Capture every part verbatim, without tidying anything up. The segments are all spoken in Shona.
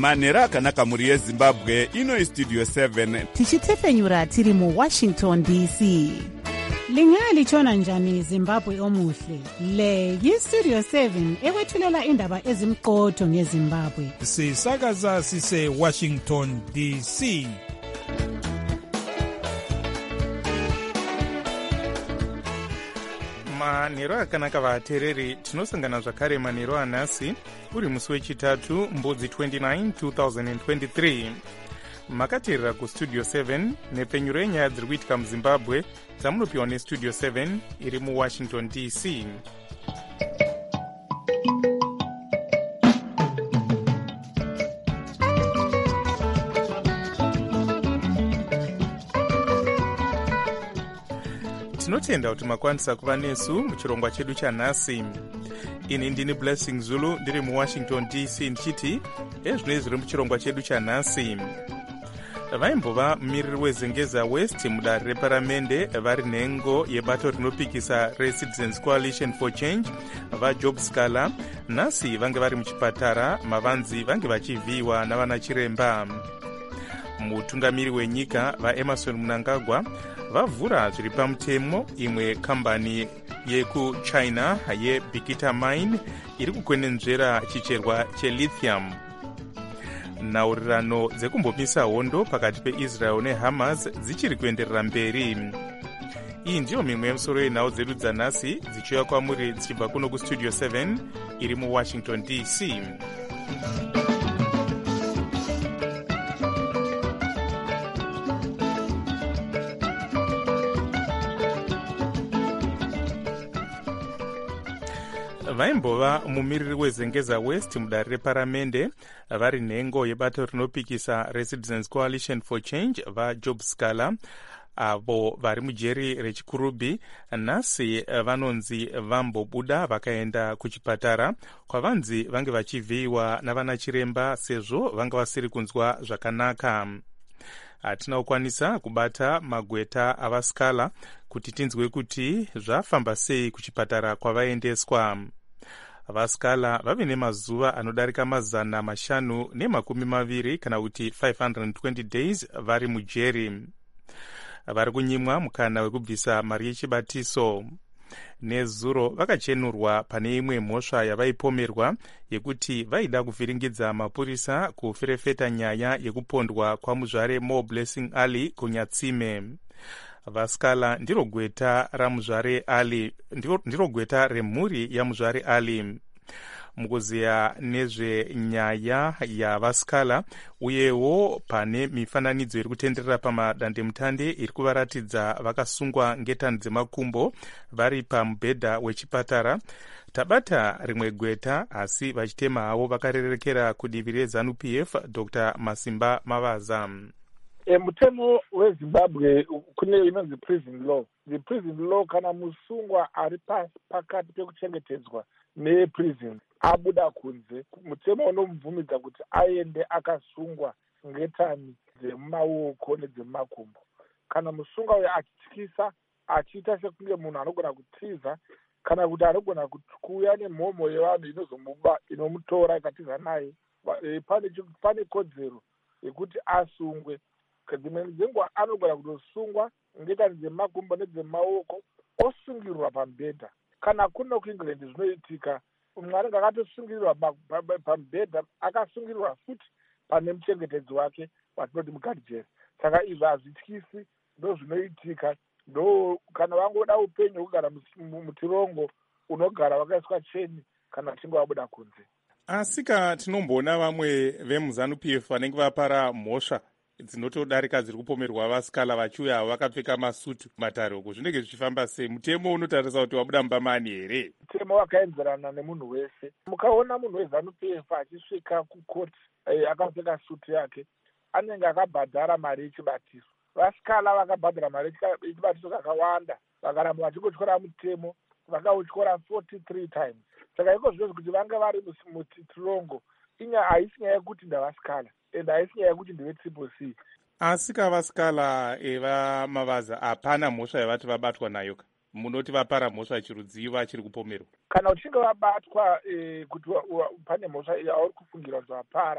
manhero akanaka mhuri yezimbabwe. Ino istudio seven tichitefenyura tiri muwashington D C. Lingalitshona njani Zimbabwe omuhle? Le yistudio seven ekwethulela indaba ezimqotho ngeZimbabwe. Sisakaza sise Washington D C. Manhero akanaka vatereri, tinosangana zvakare manhero anhasi uri musi wechitatu mbudzi twenty-nine two thousand twenty-three. Makateerera kustudio seven nepfenyuro yenyaya dziri kuitika muzimbabwe dzamunopiwa nestudio seven iri muwashington D C. Tinotenda kuti makwanisa kuva nesu muchirongwa chedu chanhasi. Ini ndini Blessing Zulu ndiri muwashington D C ndichiti ezvinoi zviri muchirongwa chedu chanhasi. Vaimbova mumiriri wezengeza West mudare reparamende vari nhengo yebato rinopikisa reCitizens Coalition for Change vaJob Scala nhasi vange vari muchipatara, mavanzi vange vachivhiyiwa navana chiremba. Mutungamiri wenyika vaEmerson Mnangagwa vavhura zviri pamutemo imwe kambani yekuchina yeBikita Mine iri kukwenenzvera chicherwa chelithium. Nhaurirano dzekumbomisa hondo pakati peIsrael neHamas dzichiri kuenderera mberi. Iyi ndiyo mimwe yemusoro yenhau dzedu dzanhasi dzichiuya kwamuri dzichibva kuno kustudio seven iri muwashington D C. Vaimbova mumiriri wezengeza West mudare reparamende vari nhengo yebato rinopikisa reCitizens Coalition for Change vaJob Scala avo vari mujeri rechikurubi nhasi vanonzi vambobuda vakaenda kuchipatara kwavanzi vange vachivhiyiwa navana chiremba sezvo vanga vasiri kunzwa zvakanaka. Hatina kukwanisa kubata magweta avaScala kuti tinzwe kuti zvafamba sei kuchipatara kwavaendeswa. VaScala vave nemazuva anodarika mazana mashanu nemakumi maviri kana kuti five hundred twenty days vari mujeri. Vari kunyimwa mukana wekubvisa mari yechibatiso. Nezuro vakachenurwa pane imwe mhosva yavaipomerwa yekuti vaida kuvhiringidza mapurisa kuferefeta nyaya yekupondwa kwamuzvare Mo Blessing Ali kunyatsime. VaScala ndiro gweta ramuzvare Ali, ndiro, ndiro gweta remhuri yamuzvare Ali. Mukuziya nezvenyaya yavaScala uyewo pane mifananidzo iri kutenderera pamadandemutande iri kuvaratidza vakasungwa ngetani dzemakumbo vari pamubhedha wechipatara, tabata rimwe gweta asi vachitema havo vakarerekera kudivi reZANU P F Dr Masimba Mavaza. E, mutemo weZimbabwe kune inonzi prison law. The prison law kana musungwa ari pakati pekuchengetedzwa neprison abuda kunze, mutemo unomubvumidza kuti aende akasungwa ngetani dzemumaoko nedzemumakumbo. Kana musungwa uyo achityisa achiita sekunge munhu anogona kutiza kana kuti anogona kuuya nemhomho yevanhu inozomuba inomutora ikatiza naye, pane pane kodzero yekuti asungwe. Dzimwe dzenguva anogona kutosungwa ngetani dzemakumbo nedzemumaoko osungirwa pamubhedha. Kana kuno kuEngland zvinoitika mwanenge akatosungirirwa pamubhedha akasungirirwa futi pane muchengetedzi wake watinoti mukadhijeri. Saka izvo hazvityisi, ndo zvinoitika. Ndo kana vangoda upenyu hwekugara mutirongo unogara vakaiswa cheni kana vachinge vabuda kunze. Asika tinomboona vamwe vemuZANU P F vanenge vapara mhosva dzinotodarika dziri kupomerwa vaScala vachiuya vakapfeka masutu matare uku, zvinenge zvichifamba sei? Mutemo unotarisa kuti wabuda mubamani here? Mutemo wakaenzerana nemunhu wese. Mukaona munhu weZANU P F achisvika kukoti eh, akapfeka sutu yake, anenge akabhadhara mari yechibatiso. VaScala vakabhadhara mari yechibatiso kakawanda, vakaramba vachingotyora mutemo, vakautyora forty-three times. Saka iko zvino kuti vange vari mutirongo inya haisi nyaya yekuti ndavaScala and haisi nyaya yekuti ndeve triple C. Asika vaScala eva Mavaza hapana mhosva yavati vabatwa nayo, munoti vapara mhosva chirudzivi vachiri kupomerwa? Kana uchinge vabatwa eh, kuti pane mhosva yauri kufungira kuti vapara,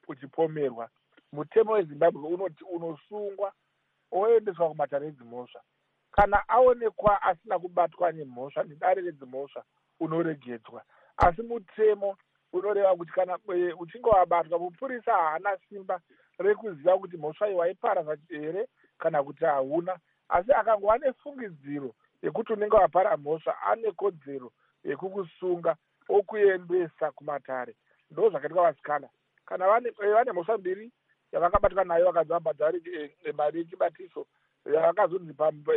uchipomerwa, mutemo wezimbabwe unoti unosungwa oendeswa kumatare edzimhosva. Kana aonekwa asina kubatwa nemhosva, nedare redzimhosva, unoregedzwa. Asi mutemo unoreva kuti kana uchinge wabatwa, mupurisa haana simba rekuziva kuti mhosva iyi waipara here kana kuti hauna. Asi akangova nefungidziro yekuti unenge wapara mhosva, ane kodzero yekukusunga okuendesa kumatare. Ndo zvakaitwa vasikana. Kana vane vane mhosva mbiri yavakabatwa nayo vakabva vabhadhari mari yechibatiso yakazonzi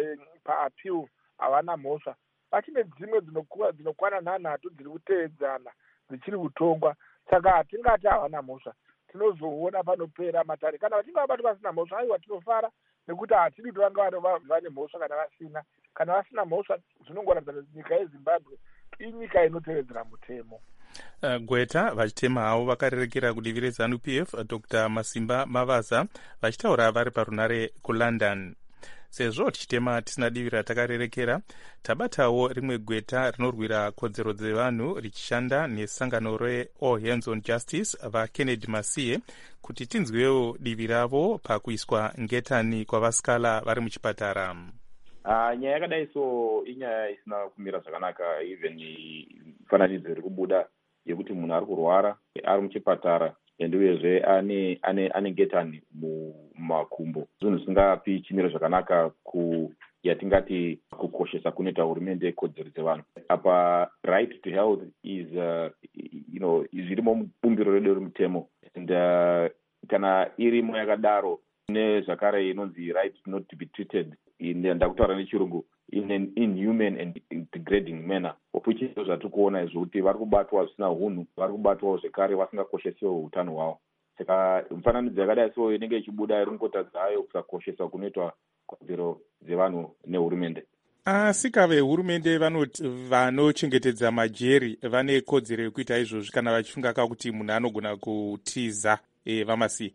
paappeal havana mhosva, vachine dzimwe dzinokwana nhanhatu dziri kuteedzana dzichiri kutongwa. Saka hatingati havana mhosva, tinozoona panopera matare. Kana vachinge vabatwa vasina mhosva, aiwa tinofara, nekuti hatidi kuti vanga vane mhosva kana vasina. Kana vasina mhosva, zvinongoratidza kuti nyika yezimbabwe inyika inotevedzera mutemo. Uh, Gweta vachitema havo vakarerekera kudivi reZANU P F Dr Masimba Mavaza vachitaura vari parunare kuLondon. Sezvo tichitema tisina divi ratakarerekera, tabatawo rimwe gweta rinorwira kodzero dzevanhu richishanda nesangano reAll Hands on Justice vaKennedy Masiye kuti tinzwewo divi ravo pakuiswa ngetani kwavasikala vari muchipatara. Uh, nyaya yakadai so inyaya isina kumira zvakanaka. Even fananidzo iri kubuda yekuti munhu ari kurwara ari muchipatara ende uyezve ane ane ane ngetani mumakumbo, zvinhu zvisingapi chimiro zvakanaka ku yatingati kukoshesa kunoita hurumende kodzero dzevanhu. Apa right to health is uh, you know zvirimo mubumbiro redu remutemo, and uh, kana irimo yakadaro ne zvakare inonzi right not to be treated in ndakutaura nechirungu in an inhuman and degrading manner, which is zvati kuona izvoti vari kubatwa zvisina hunhu, vari kubatwa zvekare vasingakoshesiwo utano hwavo. Saka mufananidzo yakadai so inenge ichibuda iri ngotadza hayo kusakoshesa kunoitwa kodzero dzevanhu nehurumende. Asi kave hurumende vanoti vanochengetedza majeri vane kodzero yekuita izvozvi kana vachifunga kakuti munhu anogona kutiza e, vamasi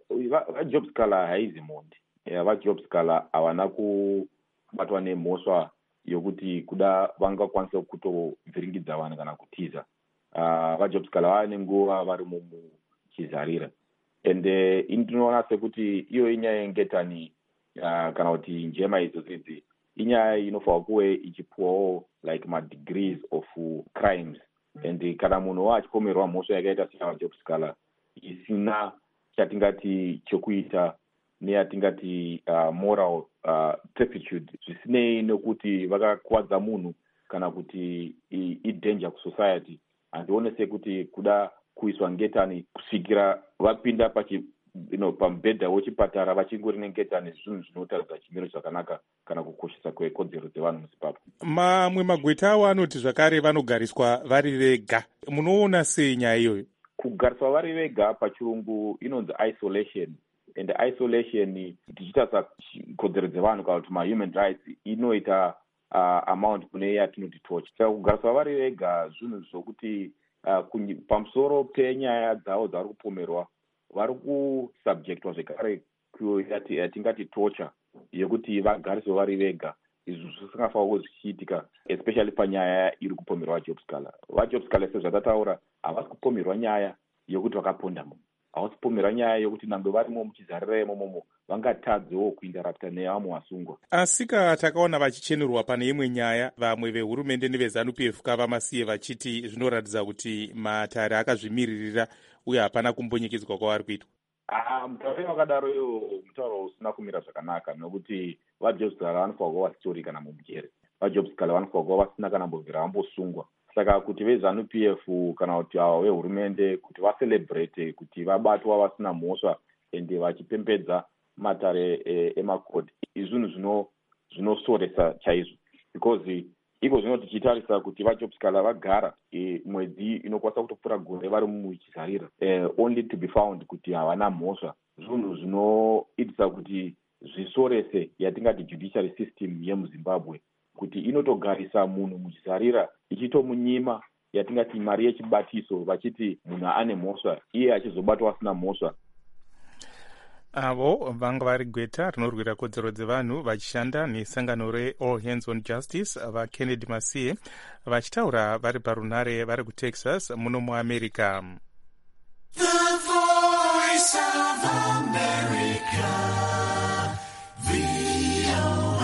vajob scholar haizi mondi vajob scholar havana kubatwa nemhosva yokuti kuda vangakwanisa kutovhiringidza vanhu kana kutiza. Vajob scholar vane nguva vari muchizarira, ende ini tinoona sekuti iyo inyaya yengetani kana kuti njema idzodzi inyaya inofanwa kuve ichipuwawo like madegrees of crimes, and kana munhu achipomerwa mhosva yakaita sevajob scholar isina chatingati chokuita neyatingati uh, moral uh, turpitude, zvisinei nekuti vakakuwadza munhu kana kuti idanger kusociety, handione sekuti kuda kuiswa ngetani kusvikira vapinda pachi you know, pamubhedha wechipatara vachingori nengetani zvinhu zvinotaridza chimiro zvakanaka kana kukoshesa kwekodzero dzevanhu muZimbabwe. Mamwe magweta avo anoti zvakare vanogariswa vari vega. Munoona sei nyaya iyoyo? Kugariswa vari vega pachirungu inonzi isolation, and isolation tichitarisa kodzero dzevanhu kana kuti mahuman rights inoita uh, amount kune yatinoti torture. Saka kugariswa vari vega zvinhu zvokuti uh, pamusoro penyaya dzavo dzavari kupomerwa vari kusubjectwa zvekare yatingati torture yekuti vagariswe vari vega. Izvi zvisingafanira zvichiitika especially panyaya iri kupomerwa vajob scholar. Vajob scholar sezvatataura havasi kupomerwa nyaya yokuti vakaponda munhu, havasi kupomerwa nyaya yokuti nangwe varimo muchizarira imomomo vangatadzewo kuinterrupta nevamwe vasungwa. Asika takaona vachichenerwa pane imwe nyaya vamwe vehurumende neveZANU P F kavamasiye vachiti zvinoratidza kuti matare akazvimiririra uye hapana kumbonyekedzwa kwavari kuitwa. Ah, mutauro wakadaro iyo mutauro usina kumira zvakanaka, nokuti vajob scholar vanofanira kuva vasitori kana mumujere. Vajob scholar vanofanira kuva vasina kana mbobvira vambosungwa. Saka kuti veZANU P F kana kuti avo vehurumende kuti vacelebrate kuti vabatwa vasina mhosva ende vachipembedza matare emakodi, izvinhu zvino zvinosoresa chaizvo, because iko zvino tichitarisa kuti vajob scholar vagara e, mwedzi inokwanisa kutopfuura gore vari muchizarira e, only to be found kuti havana mhosva, zvinhu zvinoitisa kuti zvisorese yatingati judiciary system yemuZimbabwe, kuti inotogarisa munhu muchizarira ichitomunyima yatingati mari yechibatiso vachiti munhu ane mhosva iye achizobatwa asina mhosva. Avo vanga vari gweta rinorwira kodzero dzevanhu vachishanda nesangano reAll Hands on Justice vaKennedy Masiye vachitaura vari parunare vari kuTexas muno muAmerica. The voice Voice of America, V O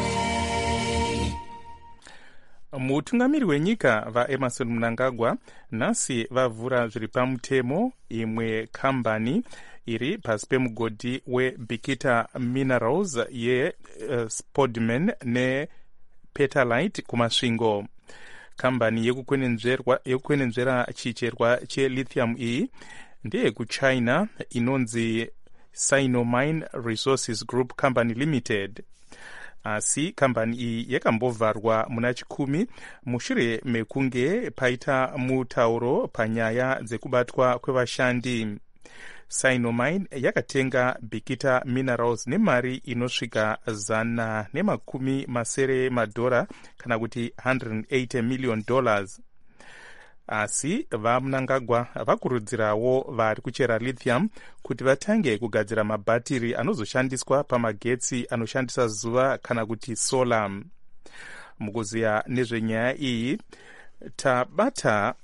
A. mutungamiri wenyika vaemerson mnangagwa nhasi vavhura zviri pamutemo imwe kambani iri pasi pemugodhi webikita minerals yespodman uh, nepetalite kumasvingo. Kambani yekukwenenzvera chicherwa chelithium iyi ndeyekuchina inonzi Sinomine Resources Group Company Limited. Asi kambani iyi yakambovharwa muna chikumi mushure mekunge paita mutauro panyaya dzekubatwa kwevashandi. Sinomine yakatenga Bikita Minerals nemari inosvika zana nemakumi masere madhora kana kuti one hundred eighty million dollars. Asi vaMnangagwa vakurudzirawo vari kuchera lithium kuti vatange kugadzira mabhatiri anozoshandiswa pamagetsi anoshandisa zuva kana kuti solar. Mukuziya nezvenyaya iyi tabata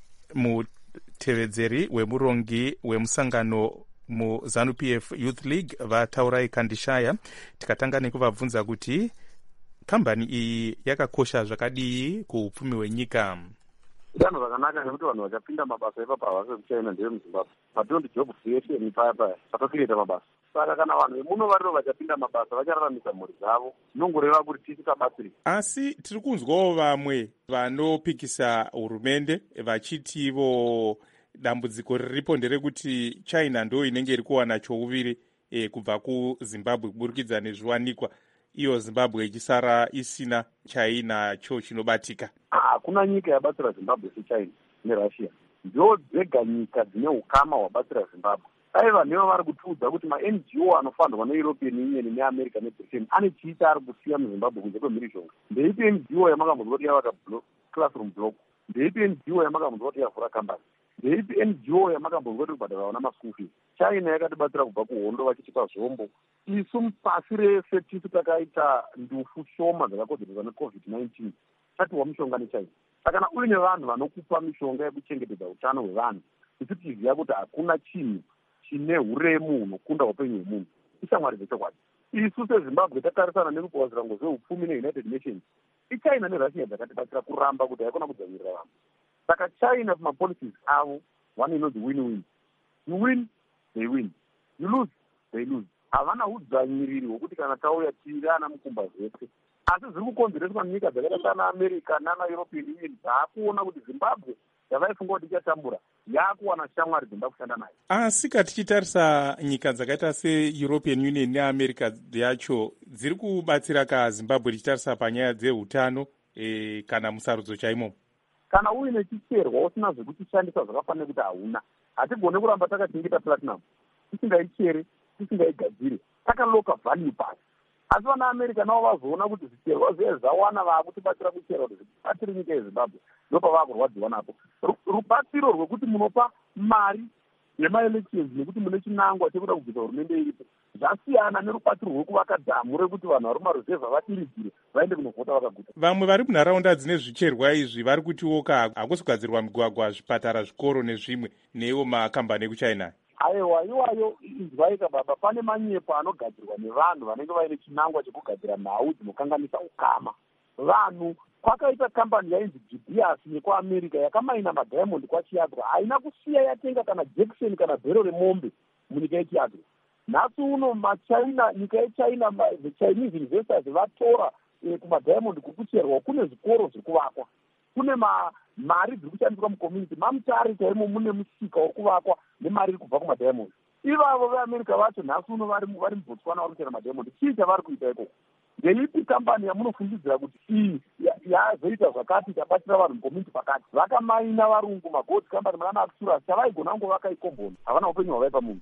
mutevedzeri wemurongi wemusangano muZANU-P F Youth League vaTaurai Kandishaya, tikatanga nekuvabvunza kuti kambani iyi yakakosha zvakadii kuupfumi hwenyika. Danho rakanaka nekuti vanhu vachapinda mabasa ipapa havasi vekuchina ndeve muZimbabwe. Matondi job creation paya paya patokireta mabasa. Saka kana vanhu vemuno variro vachapinda mabasa vachararamisa mhuri dzavo, zvinongoreva kuti tisikabatsiri. Asi tiri kunzwawo vamwe vanopikisa hurumende vachitivo dambudziko riripo nderekuti China ndo inenge iri kuwana chouviri e, kubva kuZimbabwe kuburikidza nezviwanikwa, iyo Zimbabwe ichisara isina chainacho chinobatika. Hakuna nyika yabatsira Zimbabwe seChina neRussia. Ndo dzega nyika dzine ukama hwabatsira Zimbabwe. Aiva nevo vari kutiudza kuti ma-N G O anofandwa neEuropean Union neAmerica neBritain ane chiita ari kusiya muZimbabwe kunze kwemhirishonga. Ndeipi N G O yamakambonzwa kuti yavaka classroom block? Ndeipi N G O yamakambonzwa kuti yavhura kambani? Ndeipi N G O yamakambonzwa kuti kubhadhara vana maschool fees? China yakatibatsira kubva kuhondo vachitipa zvombo. Isu pasi rese tisu takaita ndufu shoma dzakakodzerwa necovid nineteen tatiwa mishonga neChina. Saka kana uine vanhu vanokupa mishonga yekuchengetedza utano hwevanhu, isu tiziva kuti hakuna chinhu chine huremu hunokunda upenyu hwemunhu. Ishamwari dzechokwadi. Isu seZimbabwe tatarisana nerupavazvirango zveupfumi neUnited Nations. iChina neRussia dzakatibatsira kuramba kuti haikona kudzanyirira vanhu. Saka China kumapolicies avo one inonzi win-win. You win, they win. You lose, they lose. Havana hudzanyiriri hwokuti kana tauya tiri ana mukumba zvese. Asi zviri kukonzereswa nyika dzakaita sana America nana European Union dzaakuona kuti Zimbabwe yavaifunga kuti ichatambura yakuwana shamwari dzinoda kushanda nayo. Asi kati tichitarisa nyika dzakaita seEuropean Union neAmerica yacho dziri kubatsira kaZimbabwe tichitarisa panyaya dzeutano e, kana musarudzo chaimo. Kana uine chicherwa usina zvekuchishandisa zvakafanira kuti hauna, hatigone kuramba takachengeta platinum tisingaicheri tisingaigadzire takaloka value pasi. Asi vana America navo vazoona kuti zvicherwa zviye zvawana vaakutibatsira kuchera kuti zvibatsire nyika yeZimbabwe, ndopavakurwadziwa napo. Rubatsiro rwekuti munopa mari yemaelections nekuti mune chinangwa chekuda kubvisa hurumende iripo zvasiyana nerubatsiro rwekuvaka dhamu rekuti vanhu vari mumaruzevha vadiridzire vaende kunovhota vakaguta. Vamwe vari munharaunda dzine zvicherwa izvi vari kutiwoka hakusi kugadzirwa migwagwa, zvipatara, zvikoro nezvimwe neiwo makambani ekuchina. Aiwa, iwayo izwaika baba, pane manyepo anogadzirwa nevanhu vanenge vaine chinangwa chekugadzira nhau dzinokanganisa ukama. Vanhu kwakaita kambani yainzi G B S yekuAmerica yakamaina madiamond kwaChiagro, haina kusiya yatenga kana Jackson kana bhero remombe munyika yeChiagro. Nhasi uno maChina, nyika yeChina, the Chinese investors vatora e, kumadiamond kuri kucherwa, kune zvikoro zviri kuvakwa, kune ma mari dziri kushandiswa mucommunity, mamutare chaimo mune musika uri kuvakwa nemari iri kubva kumadiamond. Ivavo veAmerica vacho nhasi uno vari vari muBotswana vari kuchera madiamond. Chii chavari kuita ikoko? Ndeipi kambani yamunofungidzira kuti iyi yazoita zvakati ikabatsira vanhu mucommunity pakati? Vakamaina varungu magold company mwana Axura chavaigona kungovaka ikomboni, havana upenyu hwavaipa munhu.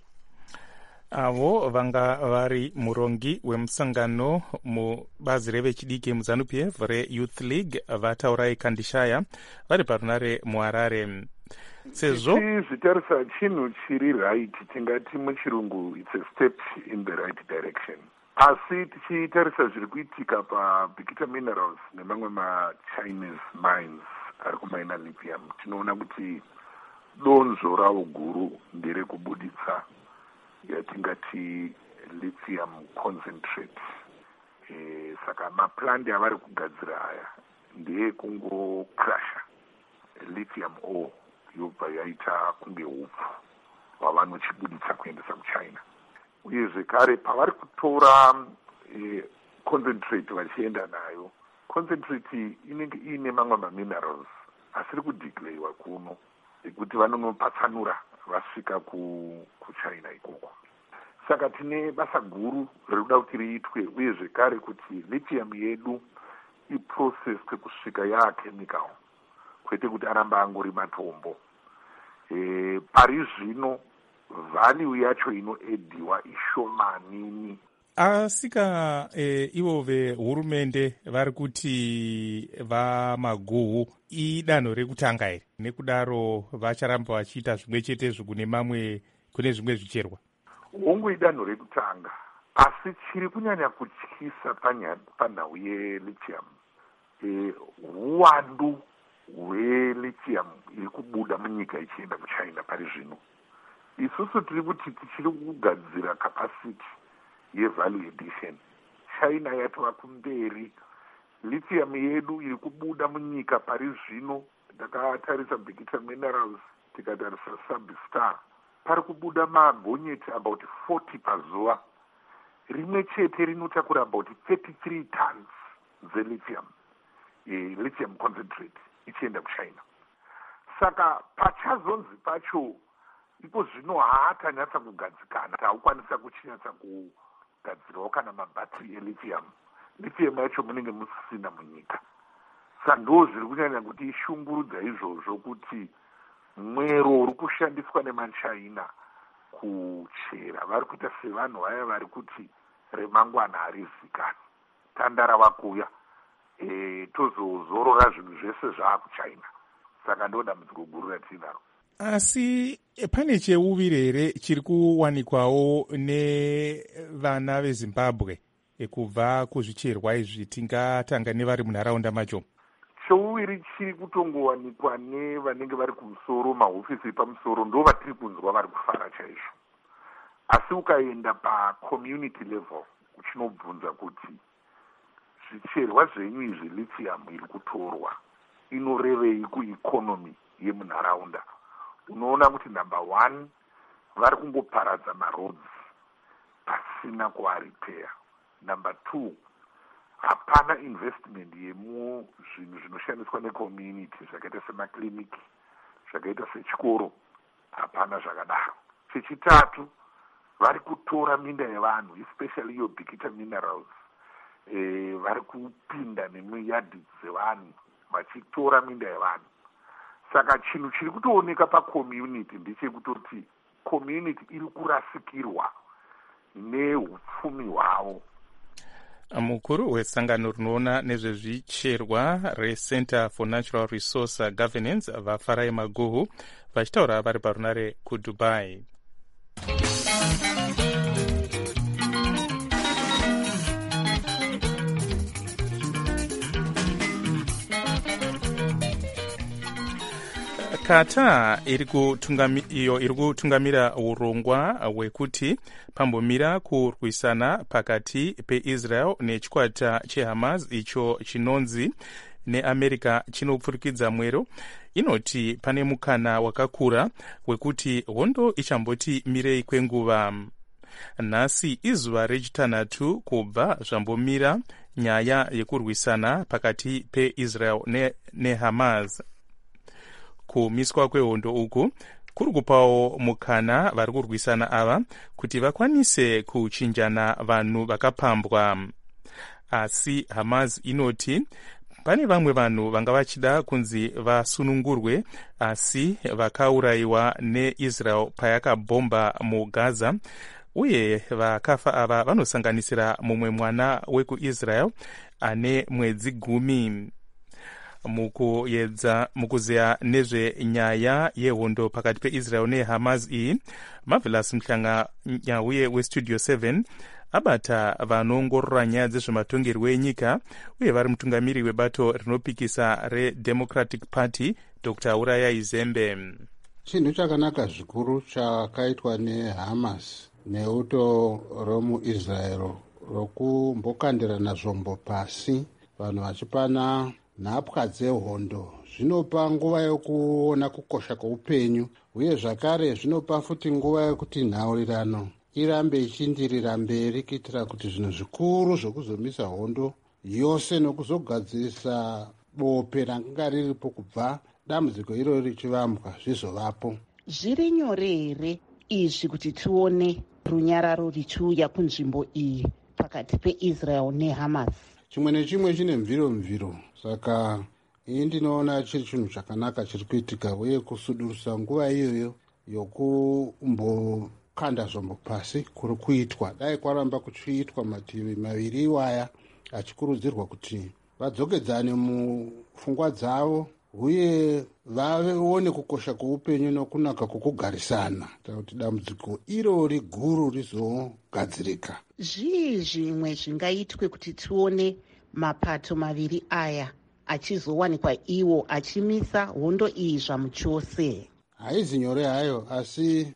Avo vanga vari murongi wemusangano mubazi revechidiki muZANU-P F reYouth League vaTaurai Kandishaya vari parunare muHarare. Sezvo tichitarisa chinhu chiri right tingati muchirungu it's a step in the right direction. Asi tichitarisa zviri kuitika paBikita Minerals nemamwe maChinese mines ari kumaina lithium, tinoona kuti donzvo ravo guru nderekubuditsa yatingati lithium concentrate. E, saka maplandi avari kugadzira aya ndeekungokrasha lithium ore yobva yaita kunge upfu hwavanochibuditsa kuendesa kuchina. Uye zvekare pavari kutora e, concentrate vachienda nayo, concentrate inenge iine mamwe maminerals asiri kudeclarewa kuno ekuti vanonopatsanura vasvika kuchina ikoko. Saka tine basa guru rikuda kuti riitwe, uye zvekare kuti lithium yedu iprocessed kusvika yaachemical, kwete kuti aramba angori matombo. E, pari zvino value yacho inoediwa ishomanini. Asika e, ivo vehurumende vari kuti vamaguhu idanho rekutanga here, nekudaro vacharamba vachiita zvimwe chetezvo kune mamwe kune zvimwe zvicherwa? Hongu idanho rekutanga, asi chiri kunyanya kutyisa panhau yelithium e, uwandu hwelithium iri kubuda munyika ichienda kuchina pari zvino. Isusu tiri kuti tichiri kugadzira capacity yevalue addition. China yatova kumberi, lithium yedu iri kubuda munyika pari zvino. Takatarisa Bikita Minerals, tikatarisa Substar, pari kubuda magonyeti about forty pazuva. Rimwe chete rinotakura about thirty-three tons zelithium, e, lithium concentrate ichienda kuchina. Saka pachazonzi pacho ipo zvino haatanyatsa kugadzikana, haukwanisa kuchinyatsa kugadzirawo kana mabhatiri elithium. Lithium yacho munenge musisina munyika. Saka ndo zviri kunyanya kuti ishungurudza izvozvo kuti mwero uri kushandiswa nemachina kuchera vari kuita sevanhu vaya vari kuti remangwana harizikani, tandara vakuya e, tozozorora zvinhu zvese zvaakuchina. Saka ndo dambudziko guru ratinaro. Asi pane cheuviri here chiri kuwanikwawo nevana veZimbabwe kubva kuzvicherwa izvi, tingatanga nevari munharaunda macho? Cheuviri chiri kutongowanikwa nevanenge vari kumusoro, mahofisi pamusoro, ndo vatiri kunzwa vari kufara chaizvo. Asi ukaenda pacommunity level uchinobvunza kuti zvicherwa zvenyu izvi lithium iri kutorwa inorevei kueconomy yemunharaunda, unoona kuti number one, vari kungoparadza maroads pasina kuaripeya. Number two, hapana investment yemu zvinhu zvinoshandiswa necommunity zvakaita semakliniki, zvakaita sechikoro, hapana zvakadaro. Chechitatu, vari kutora minda yevanhu, especially iyo Bikita Minerals, e, vari kupinda nemiyadhi dzevanhu vachitora minda yevanhu. Saka chinhu chiri kutooneka pacommunity ndechekutoti community iri kurasikirwa neupfumi hwavo. Mukuru wesangano rinoona nezvezvicherwa reCenter for Natural Resource Governance vaFarai Maguhu vachitaura vari parunare kuDubai. Qatar iyo iri kutungamira urongwa hwekuti pambomira kurwisana pakati peIsrael nechikwata cheHamas icho chinonzi neAmerica chinopfurikidza mwero, inoti pane mukana wakakura wekuti hondo ichamboti mirei kwenguva. Nhasi izuva rechitanhatu kubva zvambomira nyaya yekurwisana pakati peIsrael ne, neHamas. Kumiswa kwehondo uku kuri kupawo mukana vari kurwisana ava kuti vakwanise kuchinjana vanhu vakapambwa. Asi Hamas inoti pane vamwe vanhu vanga vachida kunzi vasunungurwe asi vakaurayiwa neIsrael payakabhomba muGaza, uye vakafa ava vanosanganisira mumwe mwana wekuIsrael ane mwedzi gumi. Mukuyedza mukuzeya nezvenyaya yehondo pakati peIsrael neHamas iyi, Marvelous Mhlanga uye weStudio seven abata vanoongorora nyaya dzezvematongerwo enyika uye vari mutungamiri webato rinopikisa reDemocratic Party Doctor Uraya Izembe. Chinhu chakanaka zvikuru chakaitwa neHamas neuto romuisraeri rokumbokandirana zvombo pasi vanhu vachipana nhapwa dzehondo zvinopa nguva yokuona kukosha kweupenyu, uye zvakare zvinopa futi nguva yokuti nhaurirano irambe ichindirira mberi kuitira kuti zvinhu zvikuru zvokuzomisa hondo yose nokuzogadzirisa bope ranga riripo kubva dambudziko iroro richivambwa zvizovapo. Zviri nyore here izvi kuti tione runyararo richiuya kunzvimbo iyi pakati peIsrael neHamas? Chimwe nechimwe chine mviro mviro, saka iyi ndinoona chiri chinhu chakanaka chiri kuitika, uye kusudurisa nguva iyoyo yokumbokanda zvombo pasi kuri kuitwa. Dai kwaramba kuchiitwa mativi maviri iwaya achikurudzirwa kuti vadzokedzane mupfungwa dzavo uye vaone kukosha kweupenyu nokunaka kwokugarisana kuti dambudziko irori guru rizogadzirika. Zvii zvimwe zvingaitwe kuti tione mapato maviri aya achizowanikwa iwo achimisa hondo iyi zvamuchose? Haizi nyore hayo, asi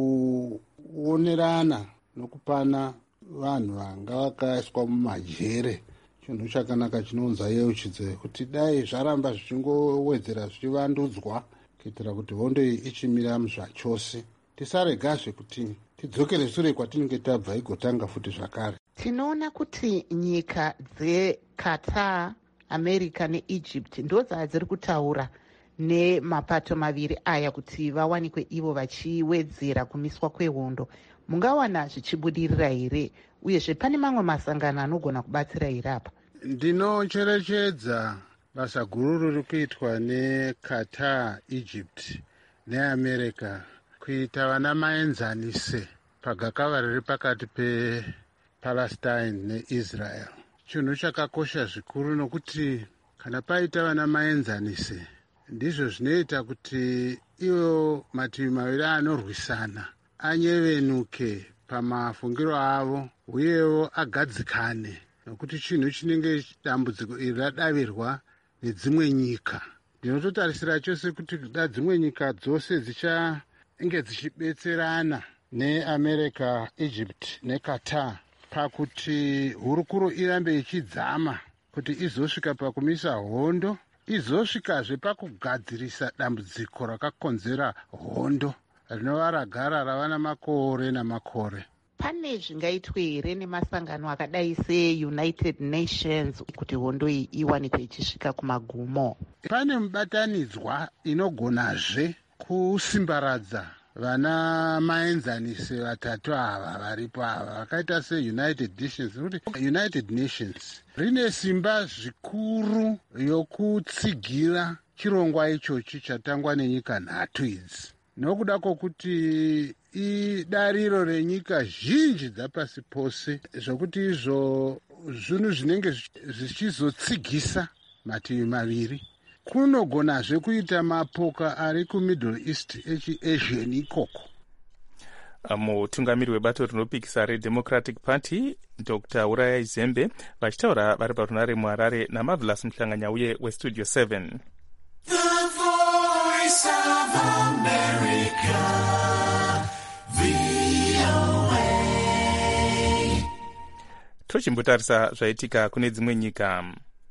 kuonerana nokupana vanhu vanga vakaiswa mumajere chinhu chakanaka chinonza yeuchidze kuti dai zvaramba zvichingowedzera zvichivandudzwa kuitira kuti hondo iyi ichimira muzvachose, tisaregazve kuti tidzokere shure kwatinenge tabva igotanga futi zvakare. Tinoona kuti nyika dzeQatar, America neEgypt ndo dzadziri kutaura nemapato maviri aya kuti vawanikwe ivo vachiwedzera kumiswa kwehondo. Mungawana zvichibudirira here, uyezve pane mamwe masangano anogona kubatsira here apa? Ndinocherechedza basa guru riri kuitwa neQatar, Egypt neAmerica kuita vana maenzanise pagakava riri pakati pePalestine neIsrael. Chinhu chakakosha zvikuru nokuti kana paita vana maenzanise ndizvo zvinoita kuti iwo mativi maviri anorwisana anyevenuke pamafungiro avo uyewo agadzikane, nokuti chinhu chinenge dambudziko iri radavirwa nedzimwe nyika. Ndinototarisira chose kuti da dzimwe nyika dzose dzichange dzichibetserana neAmerica, Egypt neQatar pakuti hurukuro irambe ichidzama kuti izosvika pakumisa hondo, izosvikazve pakugadzirisa dambudziko rakakonzera hondo rinova ragara rava namakore namakore. Pane zvingaitwe here nemasangano akadai seUnited Nations kuti hondo iyi iwanikwe ichisvika kumagumo? Pane mubatanidzwa inogonazve kusimbaradza vana maenzanise vatatu ava varipo ava vakaita seUnited Nations. United Nations rine simba zvikuru yokutsigira chirongwa ichochi chatangwa nenyika nhatu idzi, nokuda kwokuti idariro renyika zhinji dzapasi pose zvokuti izvo zvinhu zvinenge zvichizotsigisa mativi maviri. Kunogonazve kuita mapoka ari kuMiddle East echiAsian ikoko. Mutungamiri webato rinopikisa reDemocratic Party Doctor Uraya Zembe vachitaura vari parunare muHarare naMarvelous Mhlanganyauye weStudio seven. The Voice of America, V O A. Tochimbotarisa zvaitika kune dzimwe nyika.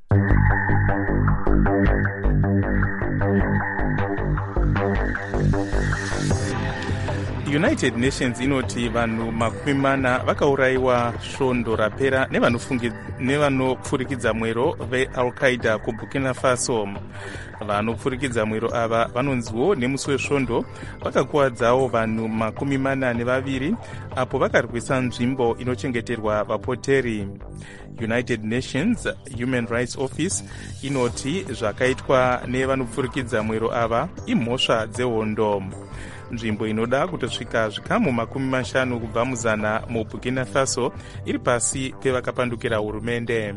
United Nations inoti vanhu makumi mana vakaurayiwa svondo rapera nevanopfurikidza mwero veAl-Qaeda kuBurkina Faso. Vanopfurikidza mwero ava vanonziwo nemusi wesvondo vakakuwadzawo vanhu makumi mana nevaviri apo vakarwisa nzvimbo inochengeterwa vapoteri. United Nations Human Rights Office inoti zvakaitwa nevanopfurikidza mwero ava imhosva dzehondo. Nzvimbo inoda kutosvika zvikamu makumi mashanu kubva muzana muBurkina Faso iri pasi pevakapandukira hurumende.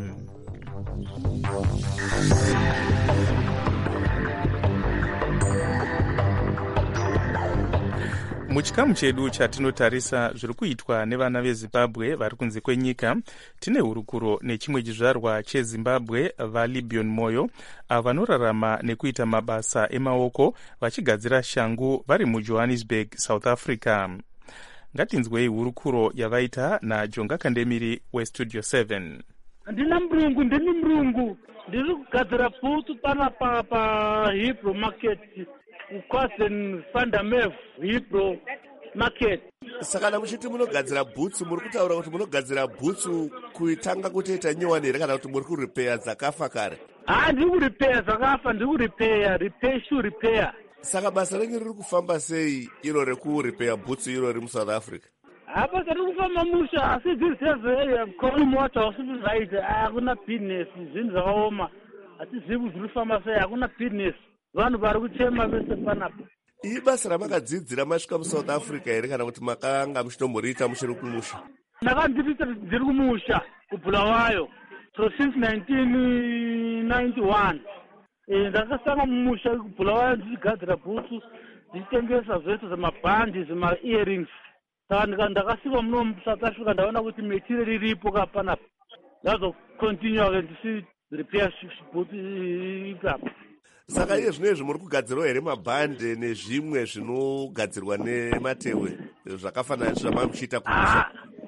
Muchikamu chedu chatinotarisa zviri kuitwa nevana veZimbabwe vari kunze kwenyika, tine hurukuro nechimwe chizvarwa cheZimbabwe vaLibion Moyo avo vanorarama nekuita mabasa emaoko vachigadzira shangu vari muJohannesburg, South Africa. ngatinzwei hurukuro yavaita najonga kandemiri westudio seven. Ndina murungu ndini murungu ndiri kugadzira bhutsu panapa pahebrew market kuquazen fundamev hebrew market. Saka kana muchiti munogadzira bhutsu muri kutaura kuti munogadzira bhutsu kuitanga kutoita nyowani here kana kuti muri kuripeya dzakafa kare? Ha, ndiri kuripeya dzakafa, ndiri kuripeya repair shoe repair. Saka basa renyu riri kufamba sei iro rekuripeya bhutsu irori muSouth Africa? Hapa tiri kufamba musha asi dzizeze column water usipi right hakuna business zvinhu zvakaoma hatizivi kuti zviri kufamba sei hakuna business vanhu vari kuchema vese panapa. Iyi basa ramakadzidzira masvika muSouth Africa here kana kuti makanga muchitomboriita muchiri kumusha? Ndakandirita ndiri kumusha kuBulawayo so since nineteen ninety-one. Ndakasanga mumusha kuBulawayo ndichigadzira bhutsu ndichitengesa zvese zvemabhandi zvema-earrings. Saka ndakasiva muno muSouth Africa ndaona kuti material iripo kapanapa ndazokontinua ndichirepair bhutsu ikapa. Saka iye zvino izvi muri kugadzirawo here mabhande nezvimwe zvinogadzirwa nematehwe zvakafanana nezvamamuchiita kumusha?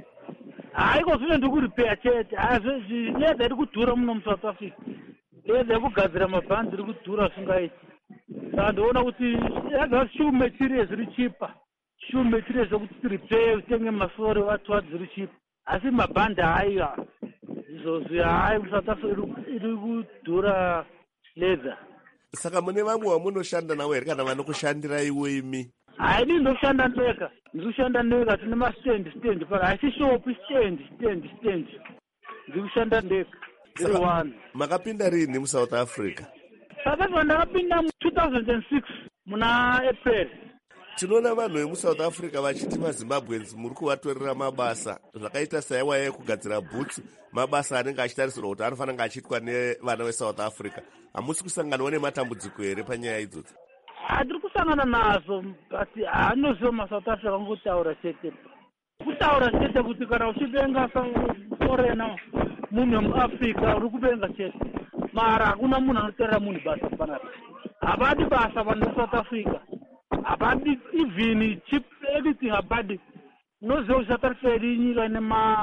Haiko zvino ndiri kuripeya chete leda iri kudhura muno muSouth Africa, leda yekugadzira mabhandi iri kudhura zvingaiti. Saka ndoona kuti shoe materials iri chipa, shoe materials ekuti tirepair utenge masore watu dziri chipa, asi mabhandi haiya izvozvi hai muSouth Africa iri kudhura leda. Saka mune vamwe vamunoshanda navo here kana vanokushandira iwe imi? Haini ndoshanda ndega, ndiri kushanda ndega, tine mastendi stendi paka haisi shopi stendi stendi stendi ndiri kushanda ndega ndiri one. Makapinda rini muSouth Africa? South Africa ndakapinda mu two thousand six muna April. Tinoona vanhu vemuSouth Africa vachiti maZimbabweans muri kuvatorera mabasa zvakaita saiwa yekugadzira bhutsu, mabasa anenge achitarisirwa kuti anofanira kunge achiitwa nevana veSouth Africa. Hamusi kusanganawo nematambudziko here panyaya idzodzo? Hatiri kusangana nazo, but hanoziva maSouth Africa kungutaura chete. Kutaura chete kuti kana uchivenga forena munhu wemuAfrica uri kuvenga chete. Mara hakuna munhu anotorera munhu basa panapa. Havadi basa vanhu veSouth Africa. Havadi even cheap anything havadi. Unoziva kuti South Africa iri nyika ine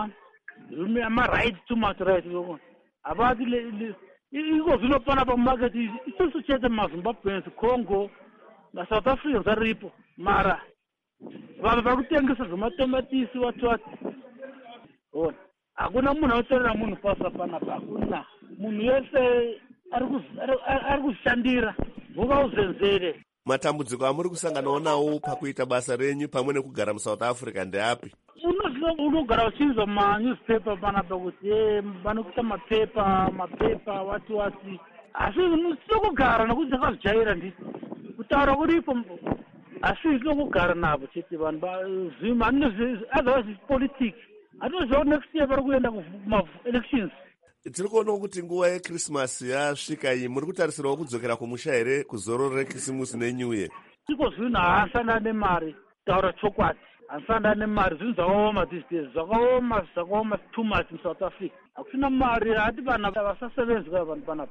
ma right too much right. Havadi iko zvino panapa mumarket isusu chete maZimbabweans, Congo naSouth Africans aripo, mara vanhu vari kutengesa zvematomatisi wati wati. Ona hakuna munhu anotorera munhu basa panapa, hakuna. Munhu wese ari kuzvishandira vuka uzenzere. Matambudziko amuri kusanganawo nawo pakuita basa renyu pamwe nekugara muSouth Africa ndeapi? Unogara uchinzwa manewspaper panapa kuti vanokuita mapepa mapepa wati wati, asi sinokugara nokuti ndakazvijaira nditi kutaura kuripo, asi sinokugara navo chete vanhu zvima otherwise politics hatinoziva next year vari kuenda kuma-elections. Tiri kuonawo kuti nguva yeChristmas yasvika iyi muri kutarisirawo kudzokera kumusha here kuzororo reKrisimusi neNew Year? Iko zvinhu haasanda nemari, taura chokwadi, haasanda nemari, zvinhu zvakaoma these days, zvakaoma zvakaoma too much muSouth Africa. Hakusina mari, hati vanhu vasasevenzi kaya vanhu panapa.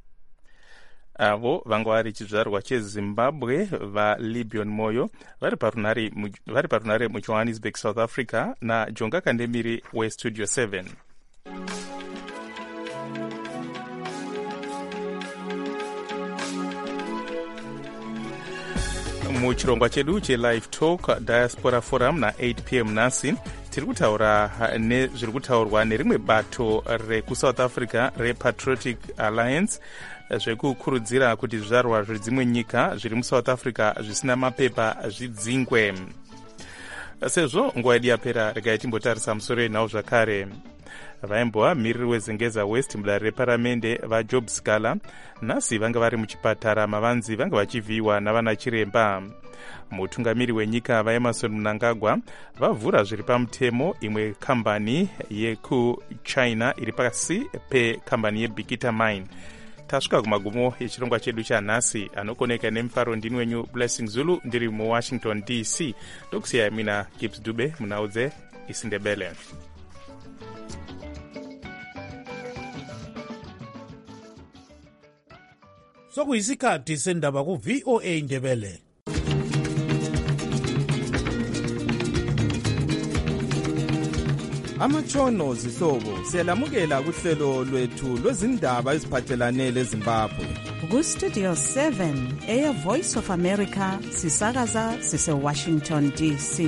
Avo vanga vari chizvarwa cheZimbabwe vaLibion Moyo vari parunare muJohannesburg, South Africa, naJonga Kandemiri weStudio seven. Muchirongwa chedu cheLive Talk Diaspora Forum na-eight p m nhasi tiri kutaura nezviri kutaurwa nerimwe bato rekuSouth Africa rePatriotic Alliance zvekukurudzira kuti zvizvarwa zvedzimwe nyika zviri muSouth Africa zvisina mapepa zvidzingwe. Sezvo nguva yedu yapera, regai timbotarisa musoro yenhau zvakare. Vaimbova miriri weZengeza West mudare reparamende vaJob Scala nhasi vanga vari muchipatara mavanzi vanga vachivhiyiwa navana chiremba. Mutungamiri wenyika vaEmmerson Mnangagwa vavhura zviri pamutemo imwe kambani yekuChina iri pasi pekambani yeBikita Mine. Tasvika kumagumo echirongwa chedu chanhasi. Anokoneka nemufaro ndini wenyu Blessing Zulu ndiri muWashington D C. Ndokusiyai mina Gibbs Dube munhaudze isiNdebele. Sokuyisikhathi sendaba ku V O A Ndebele. amatshono zihlobo siyalamukela kuhlelo lwethu lwezindaba eziphathelane leZimbabwe. Ku-Studio seven, Air Voice of America, sisakaza sise-Washington D C.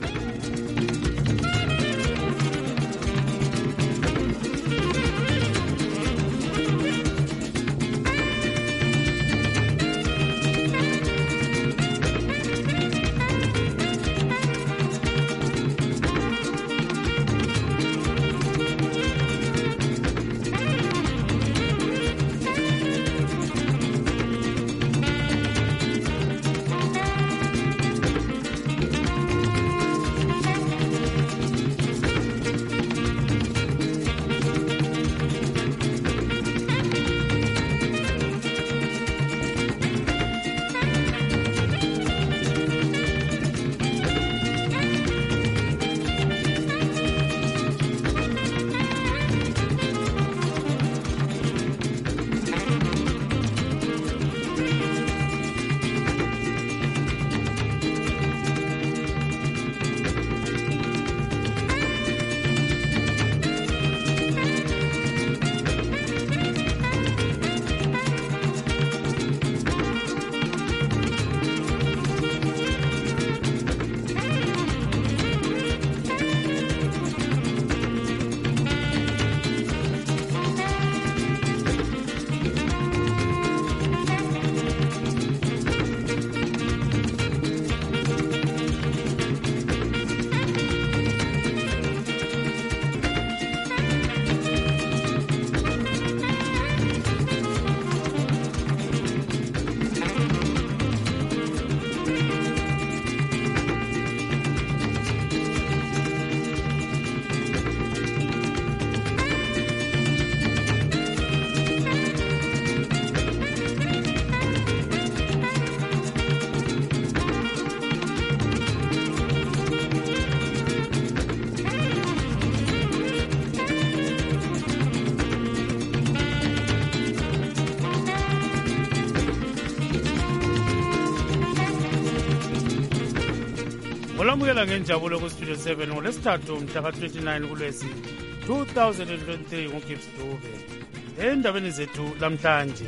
olamukela ngenjabulo ku-Studio seven ngolesithathu mhla twenty-nine kulwezi two thousand twenty-three nguGibbs Dube. Endabeni zethu lamhlanje,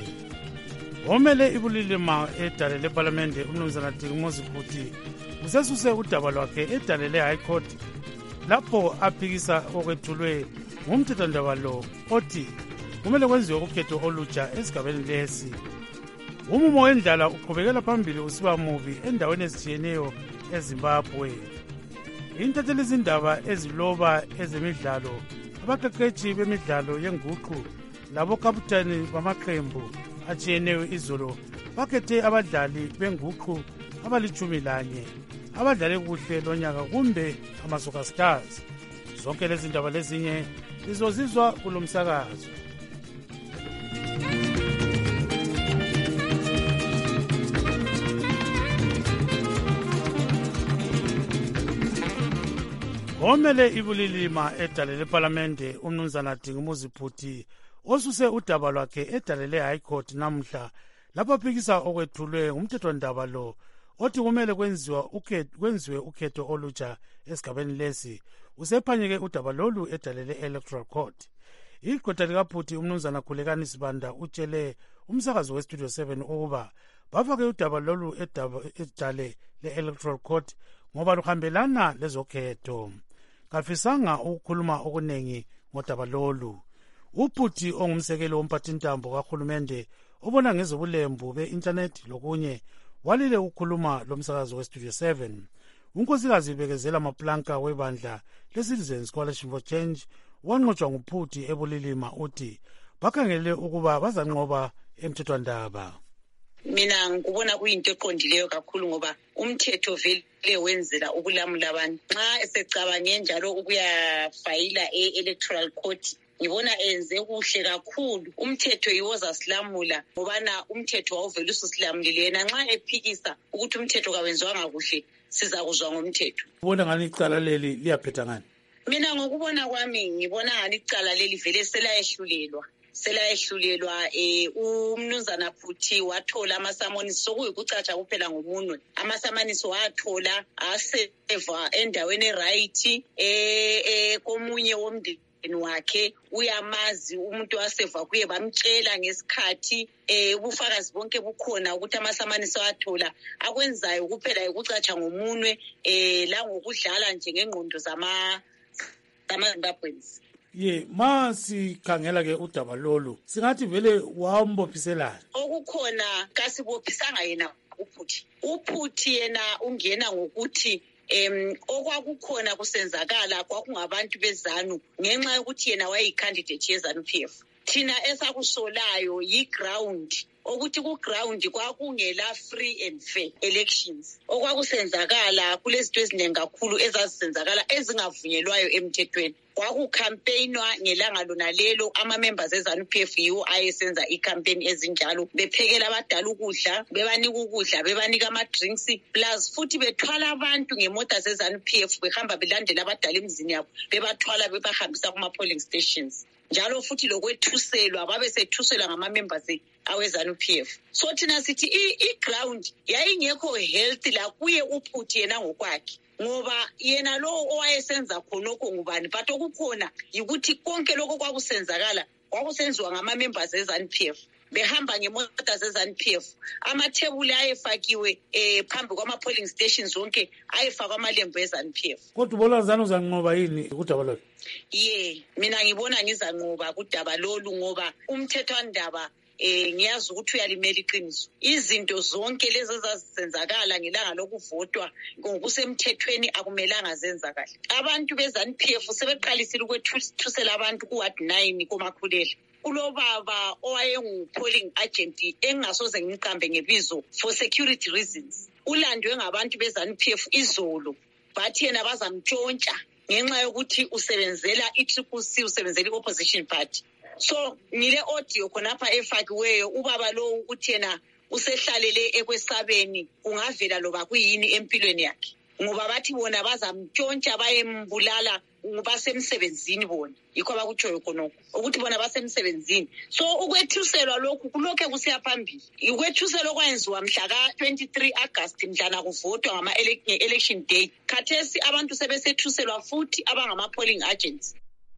omele ibulilima edale leParlamente umnumzana Dingimozi Bhuti usesuse udaba lwakhe edale le-High Court lapho aphikisa okwethulwe ngumthethwandaba lo othi kumele kwenziwe ukhetho olutsha esigabeni lesi. Umumo wendlala uqhubekela phambili usiba mubi endaweni ezitshiyeneyo eZimbabwe. Intatheli izindaba eziloba ezemidlalo, abaqeqetshi bemidlalo yenguqu labokaputani bamaqembu atshiyeneyo izolo bakhethe abadlali benguqu abalitshumi lanye abadlale kuhle lonyaka kumbe amasoka stars. Zonke lezi ndaba lezinye lizozizwa kulo msakazo. Omele ibulilima edale leParlamente umnumzana Dingimozi Bhuti osuse udaba lwakhe edale le-High Court namhla lapho aphikisa okwethulwe ngumthethwandaba lo othi kumele kwenziwa ukhetho kwenziwe ukhetho olutsha esigabeni lesi. Usephanyeke udaba lolu edale le-Electoral Court. Igqwetha likaBhuti umnumzana Khulekani Sibanda utshele umsakazo we-Studio seven ukuba bafake udaba lolu edale le-Electoral Court ngoba luhambelana lezokhetho. Kafisanga ukukhuluma okunengi ngodaba lolu. UBhuti ongumsekelo womphathintambo kahulumende obona ngezobulembu be-internet lokunye walile ukukhuluma lomsakazo we-Studio seven. Unkosikazi Bekezela Maplanka webandla le-Citizens Coalition for Change wanqotshwa nguBhuti ebulilima uthi bakhangele ukuba bazanqoba emthethwandaba. Mina ngikubona kuyinto eqondileyo kakhulu ngoba umthetho vele wenzela ukulamula abantu. Nxa esecabange njalo ukuyafayila e-Electoral Court, ngibona enze kuhle kakhulu. Umthetho yiwoza silamula ngobana umthetho wawuvela ususilamulile yena. Nxa ephikisa ukuthi umthetho kawenziwanga kuhle, siza kuzwa ngomthetho. Ubona ngani icala leli liyaphetha ngani? Mina ngokubona kwami ngibona ngani icala leli vele selayehlulelwa. selayehlulelwa um umnumzana Phuthi wathola amasamanisi sokuyikucatsha kuphela ngomunwe. Amasamanisi wathola aseva endaweni eright eh komunye womndeni wakhe uyamazi umuntu waseva kuye bamtshela ngesikhathi eh ubufakazi bonke bukhona ukuthi amasamanisi wathola akwenzayo kuphela ukucatsha ngomunwe eh la ngokudlala nje ngengqondo zama zamaZimbabweans. ye masikhangela ke udaba lolu singathi vele wambophiselana okukhona kasibophisanga yena uPhuthi. uPhuthi yena ungena ngokuthi em okwakukhona kusenzakala kwakungabantu bezanu ngenxa yokuthi yena wayeyicandidate yeZanu P F. Thina esakusolayo yi-ground ukuthi ku-ground kwakungela free and fair elections. Okwakusenzakala kulezinto eziningi kakhulu ezazisenzakala ezingavunyelwayo emthethweni. Kwakukhampeynwa ngelanga lona lelo ama-members eZanu P F yiwo ayesenza i-campaign ezinjalo bephekela abadala ukudla bebanika ukudla bebanika ama-drinks plus futhi bethwala abantu ngemota zeZanu P F behamba belandela abadala emizini yabo bebathwala bebahambisa kuma-polling stations. Njalo futhi lokwethuselwa babesethuselwa ngama-members aweZanu P F. So thina sithi i-ground yayingekho healthy la kuye uPhuthi yena ngokwakhe ngoba yena lo owayesenza khonokho ngubani but okukhona ukuthi konke lokho kwakusenzakala kwakusenziwa ngama-members eZanu P F behamba ngemota zeZanu P F. Amathebuli ayefakiwe eh phambi kwama-polling stations zonke ayefakwa amalembu eZanu P F. Kodwa ubona zanu uzanqoba yini kudaba lolu? Ye mina ngibona ngizanqoba kudaba lolu ngoba umthethwandaba eh ngiyazi ukuthi uyalimela iqiniso. Izinto zonke lezi ezazisenzakala ngelanga lokuvotwa ngokusemthethweni akumelanga zenzakala. Abantu beZanu P F sebeqalisile ukwethusela abantu ku-ward nine koMakhulela. Kulobaba owayengu-polling agent engingasoze ngimqambe ngebizo for security reasons. Ulandwe ngabantu beZanu P F izolo bathi yena bazamtshontsha ngenxa yokuthi usebenzela i-Triple C usebenzela i-opposition party. So ngile audio khonapha efakiweyo ubaba lo ukuthi yena usehlalele ekwesabeni kungavela loba kuyini empilweni yakhe ngoba bathi bona bazamtshontsha bayembulala basemsebenzini bona yikho abakutshoyo khonokho ukuthi bona basemsebenzini. So ukwethuselwa lokhu kulokho kusiya phambili. Ukwethuselwa kwayenziwa mhla ka twenty-three August mhlana kuvotwa ngama election day. Khathesi abantu sebesethuselwa futhi abangama polling agents.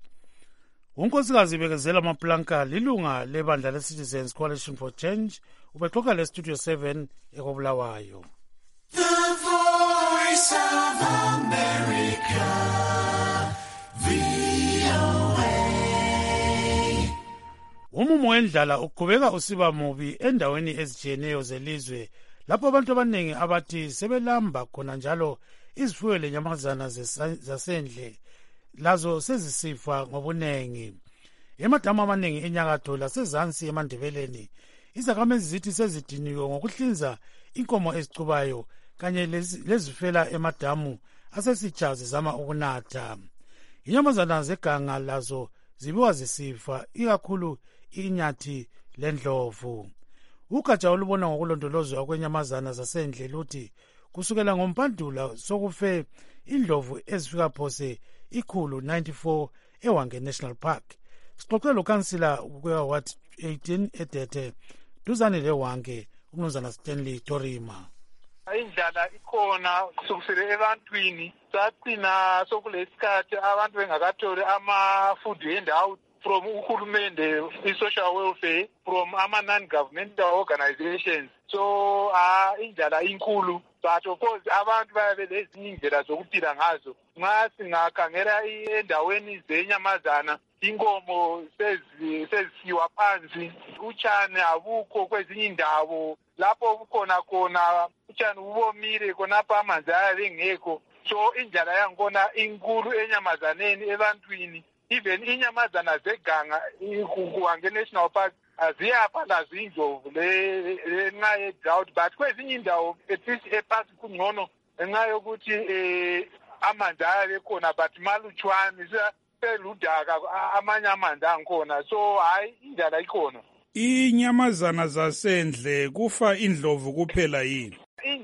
Unkosikazi Bekezela Maplanka lilunga lebandla le-Citizens Coalition for Change ubexoxa le-Studio seven ekobulawayo. The Voice of America, V O A. Umumo wendlala uqhubeka usiba mubi endaweni ezijiyeneyo zelizwe lapho abantu abaningi abathi sebelamba khona njalo izifuyo lenyamazana zasendle lazo sezisifa ngobunengi. Emadamu amaningi enyakatho lasezansi emandebeleni izakhamizi zithi sezidiniwe ngokuhlinza inkomo ezicubayo kanye lezifela emadamu asesitsha zizama ukunatha. Inyamazana zeganga lazo zibiwa zisifa ikakhulu inyathi lendlovu. Ugatsha olubona ngokulondolozwa kwenyamazana zasendle luthi kusukela ngompandula sokufe indlovu ezifika phose ikhulu ninety-four eWange National Park. Sixoxe lokansila kwe-Ward eighteen eDete duzane leWange umnumzana Stanley Torima. Indlala ikhona kusukisela ebantwini sagcina sokulesikhathi abantu bengakatholi ama-food handout from uhulumende i-social welfare from ama-non-governmental organizations. So uh, indlala inkulu but of course abantu bayabe lezinye indlela zokuphila ngazo. Nxa singakhangela endaweni zenyamazana inkomo sezisiwa phansi utshani abukho kwezinye indawo lapho bukhona khona utshani bubomile khonapha amanzi ayabe engekho. So indlala yakhona inkulu enyamazaneni ebantwini. Even inyamazana zeganga kuWange National Park aziyapha lazo indlovu ngenxa ye-drought but kwezinye indawo at least ephasi kungcono ngenxa yokuthi um amanzi ayabe khona but malutshwane seludaka amanye amanzi angikhona. So hayi indlala ikhona. Inyamazana zasendle kufa indlovu kuphela yini?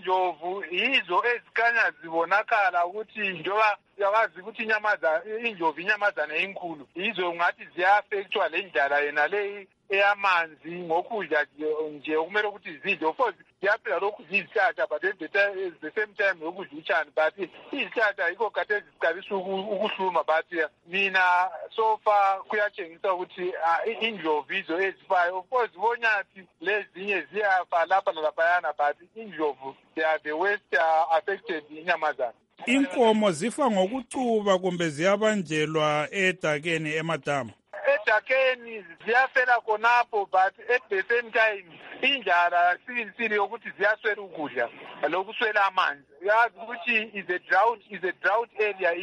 indlovu yizo ezikanya zibonakala ukuthi njengoba yawazi ukuthi inyamazana indlovu inyamazana enkulu yizo ungathi ziyaffectwa le ndala yena le eyamanzi ngokudla nje okumele ukuthi zidle. Of course ziyaphela lokhu zizihlahla but at the same time lokudla utshani but izihlahla yikho kade ziqalisa ukuhluma but mina so far kuyatshengisa ukuthi indlovu izo ezifayo. Of course bonyathi lezinye ziyafa lapha nalaphayana but indlovu they are the worst uh, affected inyamazana. Inkomo zifa ngokucuba kumbe ziyabanjelwa edakeni emadama? Edakeni ziyafela khonapho but at the same time indlala silisili yokuthi ziyaswela ukudla lokuswela amanzi. Uyazi ukuthi is a drought is a drought area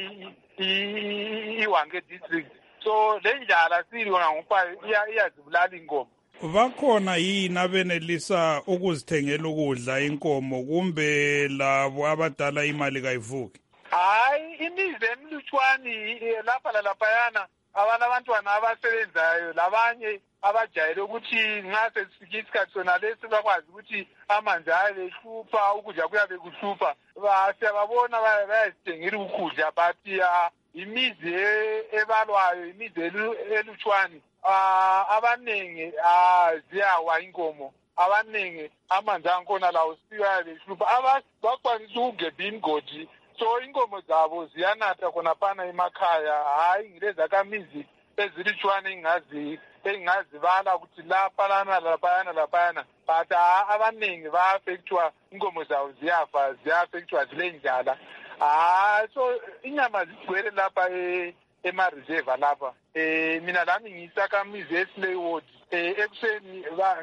iWange district, so le ndlala sili yona ngokwayo iyazibulala inkomo. Bakhona yini abenelisa ukuzithengela ukudla inkomo kumbe labo abadala imali kayivuki? Hayi, imizi emilutshwani lapha lalaphayana abana abantwana abasebenzayo labanye abajayele ukuthi nxa sesifike isikhathi sona lesi bakwazi ukuthi amanzi ayehlupha ukudla kuyabe kuhlupha siyababona bayazithengela ukudla but imizi ebalwayo imizi elutshwani abaningi ziyawa inkomo abaningi amanzi ankhona lawo siyabe hlupha bakwanisa ukugebha imgodi. So inkomo zabo ziyanatha khonapana emakhaya hayi ngilezakamizi ezilitshwane engazi engazibala ukuthi lapha lana laphayana laphayana but abaningi ba-affectwa inkomo zawo ziyafa ziya-affectwa zile ndlala. Hayi so inyama zigcwele lapha ema-reserve lapha. Um mina lami ngiyisakamizi eSleywood. Um ekuseni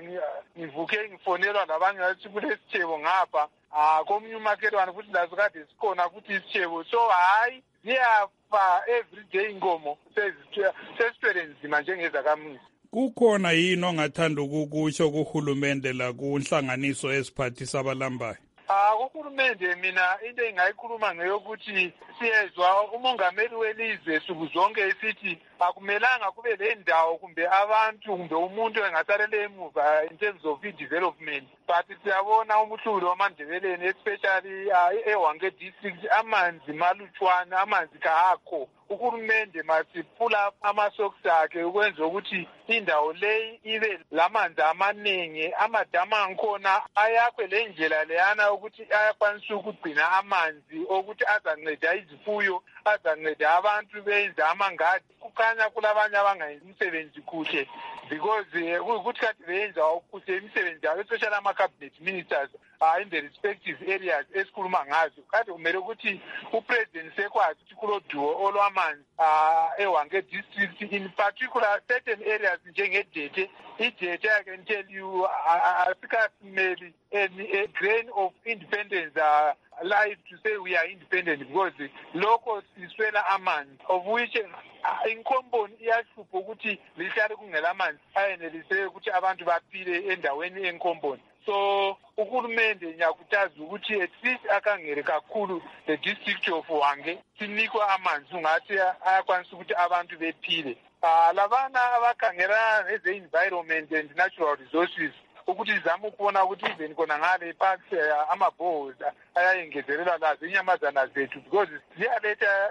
ngivuke ngifonelwa labanye bathi kulesitshebo ngapha komunye umakhelwane futhi lazo kade sikhona futhi isitshebo. So hayi ziyafa everyday inkomo sesithwele nzima njengezakamizi. Kukhona yini ongathanda ukukusho kuhulumende la kunhlanganiso eziphathisa abalambayo? Ah, uhulumende mina into engayikhuluma ngeyokuthi siyezwa umongameli welizwe suku zonke esithi akumelanga kube le ndawo kumbe abantu kumbe umuntu engasalele emuva in terms of development, but siyabona umuhlulo wamandebeleni especially eWange district amanzi malutshwana amanzi kahakho. Uhulumende masiphula amasocks akhe ukwenza ukuthi indawo le ibe lamanzi amaningi, amadama ankhona ayakhwe le ndlela leyana ukuthi ayakwanisa ukugcina amanzi ukuthi azanceda izifuyo azanceda abantu benze amangadi. Kukhanya kulabanye abangayenzi umsebenzi kuhle because ukuthi kade beyenza kuhle imisebenzi yabo especially ama-cabinet ministers uh, in the respective areas esikhuluma ngazo. Kade kumele ukuthi upresident sekwazi ukuthi kuloduwo olwamanzi uh, eWange district in particular certain areas njengedete. Idete I can tell you asikasimeli a grain of independence uh, life to say we are independent because lokho siswela amanzi of which inkomboni iyahlupha ukuthi lihlale kungela amanzi ayenelise ukuthi abantu baphile endaweni enkomboni. So uhulumende ngiyakhuthaza ukuthi at least akangere kakhulu the district of Wange sinikwa amanzi ungathi ayakwanisa ukuthi abantu bephile. Uh, labana abakhangela neze-environment and natural resources ukuthi zizame ukubona ukuthi even khona ngale parks uh, ama-bows ayayengezelela lazo inyamazana zethu because ziyaletha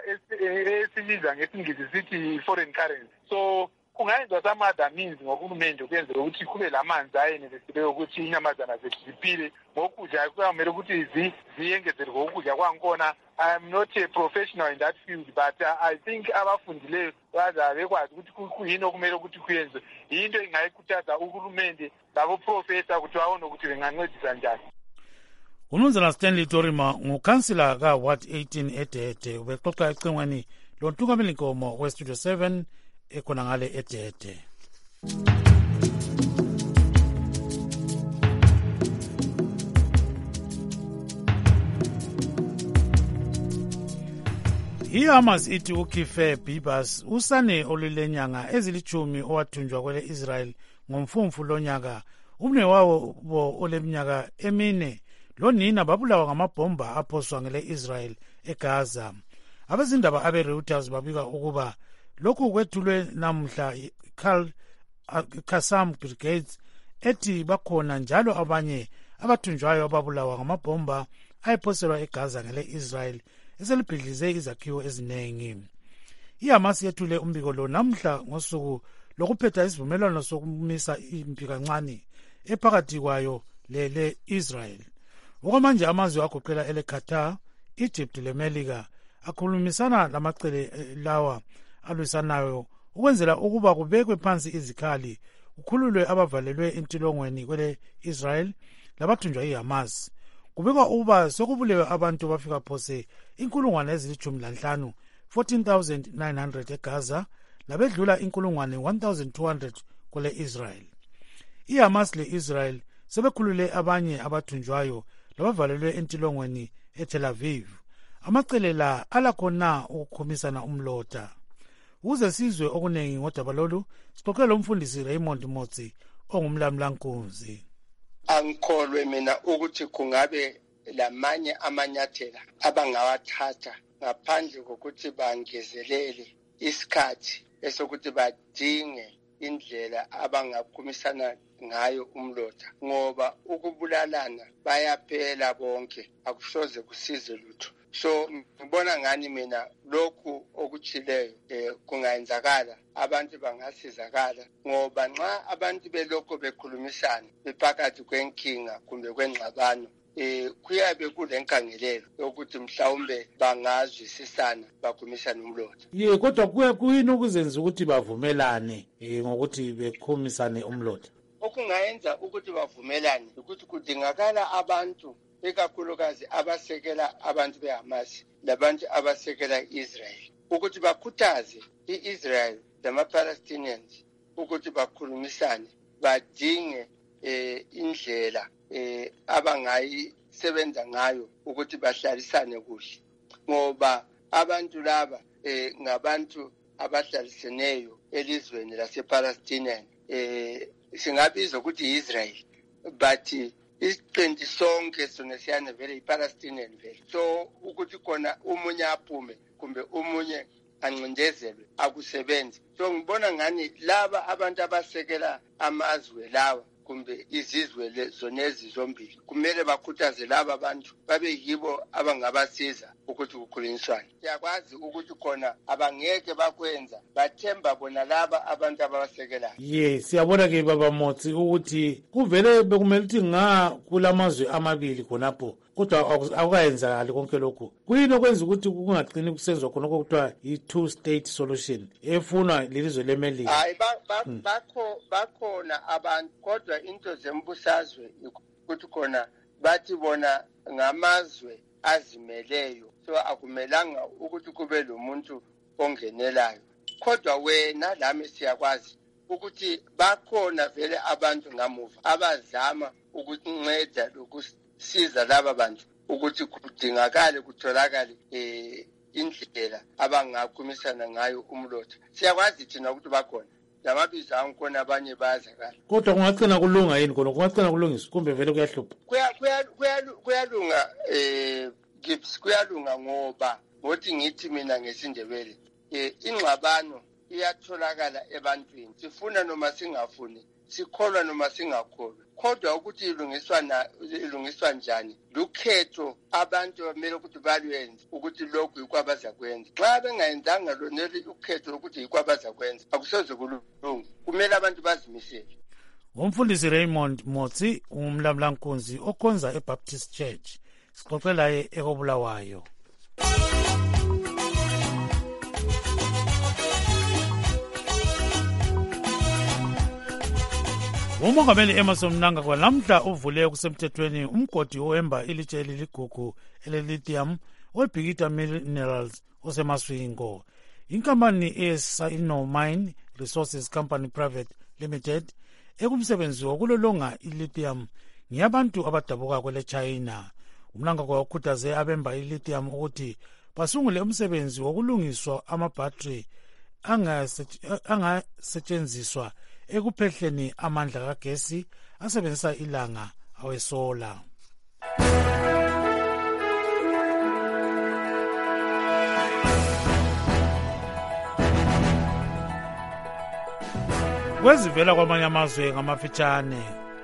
esiliza ngesingisi sithi foreign currency. So kungayenzwa some other means ngohulumende ukuyenzela ukuthi kube lamanzi ayenelisileyo ukuthi inyamazana zethu ziphile ngokudla kuyamele ukuthi ziyengezele ngokudla kwangikhona. I am not a professional in that field but uh, I think abafundileyo baza bekwazi ukuthi kuyini okumele ukuthi kuyenze. Yinto engayikhuthaza uhulumende laboprofessor ukuthi babone ukuthi bengancedisa njani. Umnumzana Stanley Torima ngukhansila ka-Ward eighteen eDede ubexoxa ecingweni lontungameli nkomo we-Studio seven ekhona ngale eDede. I-Hamas ithi ukhife Bibas usane olulenyanga ezilithumi owathunjwa kwele Israel ngomfumfu lonyaka. Umne wawo bo oleminyaka emine lonina babulawa ngamabhomba aphoswa ngele Israel eGaza. Abezindaba abe-Reuters babika ukuba lokhu kwethulwe namhla Qassam Brigades ethi bakhona njalo abanye abathunjwayo ababulawa ngamabhomba ayephoselwa eGaza ngele-Israel eselibhidlize izakhiwo eziningi. iHamas yethule umbiko lo namhla ngosuku lokuphetha isivumelwano sokumisa impi kancane ephakathi kwayo le-Israel. Okwamanje amazwe agoqela ele-Qatar, Egypt leMelika akhulumisana lamacele lawa alwisanayo ukwenzela ukuba kubekwe phansi izikhali kukhululwe abavalelwe entilongweni kwele-Israel labathunjwa iHamas. Kubikwa ukuba sokubulewe abantu bafika phose inkulungwane ezilithumi lanhlanu fourteen thousand nine hundred eGaza labedlula inkulungwane one thousand two hundred kwele-Israel. iHamas le-Israel sebekhulule abanye abathunjwayo labavalelwe entilongweni eTel Aviv. Amacele la alakhona ukukhomisana umlota. Uze sizwe okuningi ngodaba lolu, sixoxe lo mfundisi Raymond Motsi ongumlamlankunzi. Angikholwe mina ukuthi kungabe lamanye amanyathela abangawathatha ngaphandle kokuthi bangezelele isikhathi esokuthi badinge indlela abangakhumisana ngayo umlota, ngoba ukubulalana bayaphela bonke, akusoze kusize lutho. So ngibona ngani mina lokhu okuchileyo eh, kungayenzakala, abantu bangasizakala, ngoba nxa abantu belokho bekhulumisana bephakathi kwenkinga kumbe kwengxabano, eh kuyabe kulenkangelelo yokuthi mhlawumbe bangazwisisana bakhumisana umlotha. Ye kodwa kuye kuyini ukuzenza ukuthi bavumelane eh ngokuthi bekhumisane umlotha? Okungayenza ukuthi bavumelane ukuthi kudingakala abantu ekakhulukazi abasekela abantu beHamas labantu abasekela iIsrael ukuthi bakhuthaze iIsrael lama-Palestinians ukuthi bakhulumisane, badinge eh indlela eh abangayisebenza ngayo ukuthi bahlalisane kuhle, ngoba abantu laba eh ngabantu abahlaliseneyo elizweni lasePalestinian, eh singabiza ukuthi Israel, but isiqindi sonke sona siyana vele iPalestinian vele. So ukuthi khona umunye aphume kumbe umunye ancindezelwe akusebenzi. So ngibona ngani laba abantu abasekela amazwe lawa kumbe izizwe zonezi zombili kumele bakhuthaze laba abantu babe yibo abangabasiza ukuthi kukhulunyiswane. Siyakwazi ukuthi khona abangeke bakwenza, bathemba bona laba abantu ababasekelayo. Ye siyabona ke baba Motsi ukuthi kuvele bekumele ukuthi nga kulamazwe amabili khonapho, kodwa akukayenzakali konke lokhu. Kuyini okwenza ukuthi kungaqini kusenzwa khona okuthiwa i-two state solution efunwa lelizwe leMelika? Hayi bakho bakhona abantu, kodwa into zembusazwe ukuthi khona bathi bona ngamazwe azimeleyo, so akumelanga ukuthi kube lo muntu ongenelayo. Kodwa wena lami siyakwazi ukuthi bakhona vele abantu ngamuva abazama ukunceda lokusiza laba bantu ukuthi kudingakale kutholakale eh indlela abangakhumisana ngayo umlotha. Siyakwazi thina ukuthi bakhona lamabizo angikhona abanye bayazakala. Kodwa kungagcina kulunga yini khona? Kungagcina kulungiswa kumbe vele kuyahlupha? Kuyalunga eh Gibbs, kuyalunga ngoba ngothi ngithi mina ngesindebele eh ingxabano iyatholakala ebantwini, sifuna noma singafuni, sikholwa noma singakholwa. Kodwa ukuthi ilungiswa na ilungiswa njani lukhetho abantu bamele ukuthi balwenze ukuthi lokhu ikwabaza kwenza. Xa bengayenzanga loneli ukhetho ukuthi ikwabaza kwenza akusoze kulunga, kumele abantu bazimisele. Umfundisi Raymond Motsi umlamlankunzi okhonza eBaptist Church, sixoxela ye ekobulawayo. Umongameli Emmerson Mnangagwa namhla uvule kusemthethweni umgodi ohamba ilitshe eliligugu ele-lithium weBhikita Minerals oseMasvingo. Inkampani eSino Mine Resources Company Private Limited ekumsebenzi wokulolonga ilithium ngiyabantu abadabuka kwele China. Umnangagwa ukhuthaze abemba ilithium ukuthi basungule umsebenzi wokulungiswa amabhatri angasetshenziswa ekuphehleni amandla kagesi asebenzisa ilanga awesola. Kwezivela kwamanye amazwe ngamafitshane.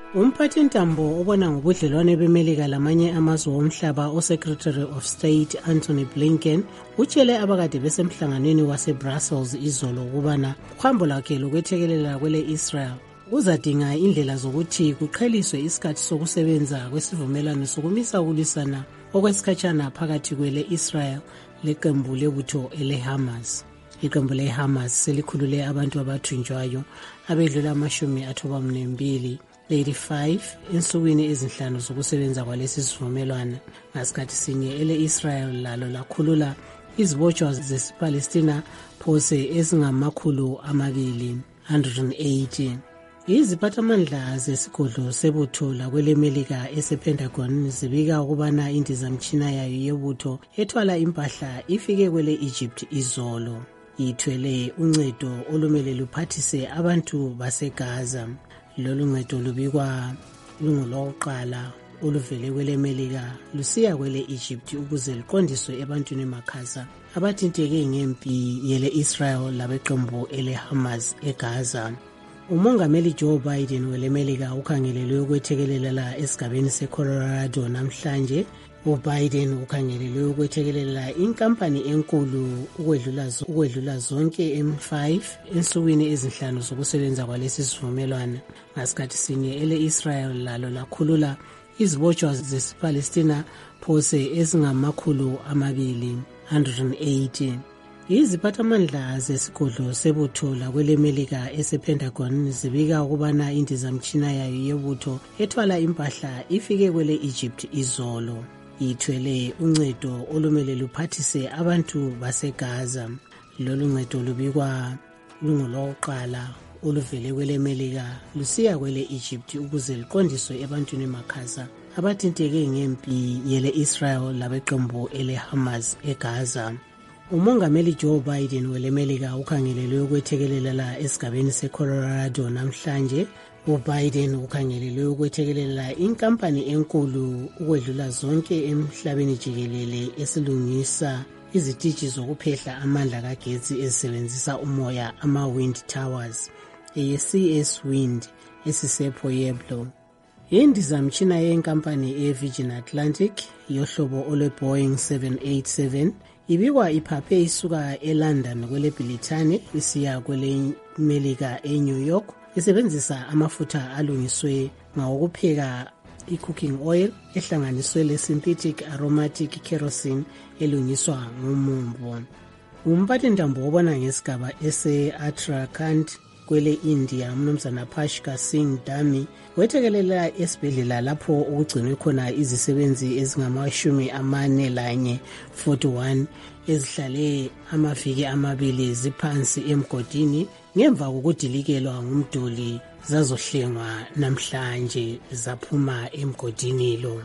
umphathintambo obona ngobudlelwane bemelika lamanye amazwe omhlaba osecretary of state Anthony Blinken utshele abakade besemhlanganweni wase-Brussels izolo ukubana uhambo lwakhe lokwethekelela kwele Israel uzadinga indlela zokuthi kuqheliswe isikhathi sokusebenza kwesivumelwano sokumisa ukulwisana okwesikhatshana phakathi kwele Israel leqembu lebutho ele-Hamas. Iqembu le-Hamas selikhulule abantu abathunjwayo abedlula amashumi athoba mnembili eighty-five ensukwini ezinhlanu zokusebenza kwalesi sivumelwano. Ngasikhathi sinye ele-Israel lalo lakhulula izibotshwa zesipalestina phose ezingamakhulu amabili one hundred eighty. Iziphathamandla zesigodlo sebutho lakwelemelika ese-Pentagon zibika ukubana indizamtshina yayo yebutho ethwala impahla ifike kwele Egypt izolo. Ithwele uncedo olumele luphathise abantu baseGaza. Lolu ncedo lubikwa lungolokuqala oluvele kwelemelika lusiya kwele Egypt ukuze luqondiswe ebantwini emakhaza abathinteke ngempi yele Israel labeqembu ele-Hamas eGaza. Umongameli Joe Biden welemelika ukhangelelwe ukwethekelela esigabeni seColorado namhlanje. uBiden ukhangelelwe ukwethekelela inkampani enkulu ukwedlula ukwedlula zonke M five ensukwini ezinhlanu zokusebenza kwalesi sivumelwano. Ngasikhathi sinye ele-Israel lalo lakhulula izibotshwa zesipalestina phose ezingamakhulu amabili one hundred eighty. Iziphathamandla zesigodlo sebutho lakwelemelika ese-Pentagon zibika ukubana indizamtshina yayo yebutho ethwala impahla ifike kwele Egypt izolo. Ithwele uncedo olumele luphathise abantu baseGaza. Lolu ncedo lubikwa lungolokuqala oluvele kwelemelika lusiya kwele Egypt ukuze luqondiswe ebantwini emakhaza abathinteke ngempi yele Israel labeqembu ele-Hamas eGaza. Umongameli Joe Biden welemelika ukhangelelwe ukwethekelela esigabeni seColorado namhlanje. uBiden ukhangelelwe ukwethekelela inkampani enkulu ukwedlula zonke emhlabeni jikelele esilungisa izititshi zokuphehla amandla kagetsi ezisebenzisa umoya ama-wind towers eye-C S Wind esisePueblo. Indizamtshina yenkampani eVirgin Atlantic yohlobo olwe-Boeing seven eighty-seven ibikwa iphaphe isuka eLondon kweleBritane isiya kwelemelika eNew York isebenzisa amafutha alungiswe ngawokupheka i-cooking oil ehlanganiswe le-synthetic aromatic kerosene elungiswa ngomumbu. Umphathintambo obona ngesigaba ese-Uttarakhand kwele India umnumzana Pashka Singh Dhami wethekelela esibhedlela lapho ukugcinwe khona izisebenzi ezingamashumi amane lanye forty-one ezihlale amaviki amabili ziphansi emgodini ngemva kokudilikelwa ngumduli zazohlengwa namhlanje zaphuma emgodini lo.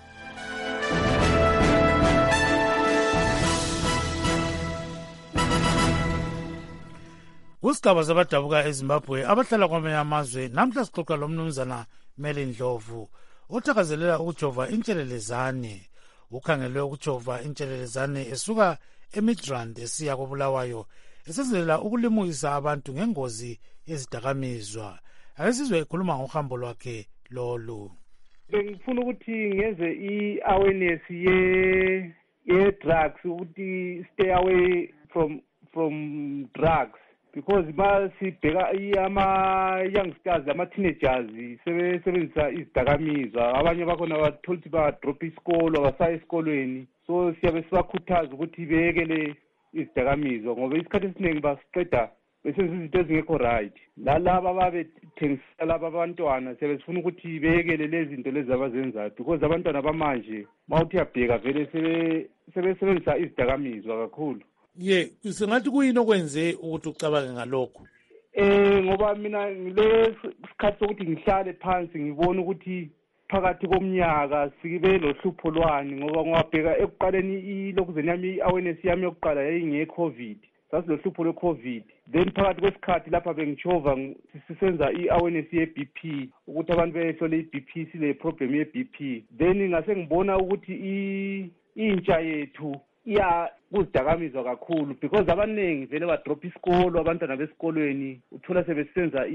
Kusigaba zabadabuka eZimbabwe abahlala kwamanye amazwe namhla sixoxa lomnumzana Meli Ndlovu othakazelela ukujova intshelelezane. Ukhangelwe ukujova intshelelezane esuka eMidrand esiya koBulawayo esezelela ukulimukisa abantu ngengozi yezidakamizwa. Ake sizwe ekhuluma ngohambo lwakhe lolu. Bengifuna ukuthi ngenze i-awareness ye ye drugs ukuthi stay away from from drugs. Because masibheka ama-youngsters ama-teenagers sebesebenzisa izidakamizwa abanye bakhona bathola ukuthi badropha isikolo abasaya esikolweni so siyabe sibakhuthaza ukuthi bekele izidakamizwa ngoba isikhathi esiningi basiqeda besenza izinto ezingekho right lalaba ababethengisela laba abantwana siyabe sifuna ukuthi bekele lezi zinto lezi abazenzayo because abantwana bamanje mawuthi uyabheka vele sebesebenzisa izidakamizwa kakhulu. Ye, singathi kuyini okwenze ukuthi ucabange ngalokho? Eh ngoba mina ngile sikhathi sokuthi ngihlale phansi ngibona ukuthi phakathi komnyaka sibe lohlupho lwani ngoba ngwabheka ekuqaleni ilokuzeni yami i-awareness yami yokuqala yayinge COVID. Sasi lohlupho lwe-COVID. Then phakathi kwesikhathi lapha bengichova sisenza i-awareness ye-B P ukuthi abantu behlole i-B P sile problem ye-B P. Then ngase ngibona ukuthi i intsha yethu iya kuzidakamizwa kakhulu because abaningi vele badrop isikolo abantwana besikolweni uthola sebesenza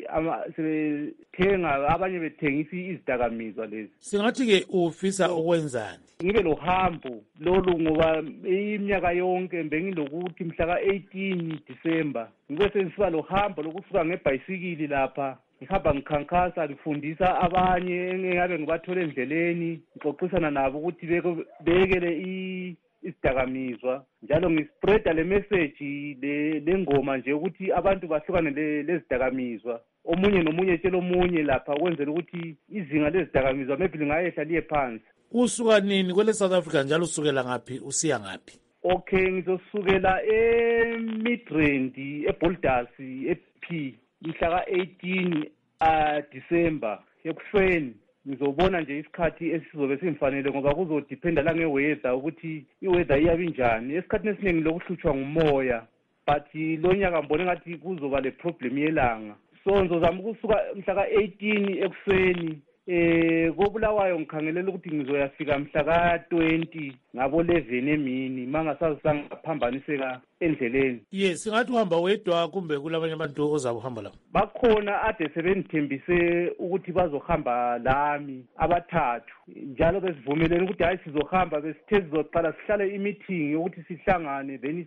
sebethenga abanye bethengisa izidakamizwa lezi. Singathi-ke ufisa ukwenzani? Ngibe lohambo lolu ngoba iminyaka yonke bengilokuthi mhla ka-eighteen December ngibe sengisiba lohambo lokusuka ngebhayisikili lapha ngihamba ngikhankasa ngifundisa abanye engabe ngibathole endleleni ngixoxisana nabo ukuthi bekele isidakamizwa njalo ngispreada le message lengoma nje ukuthi abantu bahlukane lezidakamizwa omunye nomunye etshela omunye lapha kwenzela ukuthi izinga lezidakamizwa maybe lingayehla liye phansi. Usuka nini kwele South Africa njalo usukela ngaphi usiya ngaphi? Okay, ngizosukela eMidrand eBoulders eP mhla ka-eighteen December ekuseni. Ngizobona nje isikhathi esizobe simfanele ngoba kuzodependa la ngeweather ukuthi iweather iyabe njani. Esikhathini esiningi lokuhlutshwa ngumoya but lo nyaka ngibone ngathi kuzoba le problem yelanga. So ngizozama ukusuka mhla ka-eighteen ekuseni eh koBulawayo ngikhangelela ukuthi ngizoyafika mhla ka-twenty ngabo eleven emini mangasazi sangaphambaniseka endleleni. Yes, singathi uhamba wedwa kumbe kulabanye abantu ozabe uhamba lapho? Bakhona ade sebengithembise ukuthi bazohamba lami abathathu njalo besivumelene ukuthi hayi sizohamba besithe sizoqala sihlale i-meeting yokuthi sihlangane then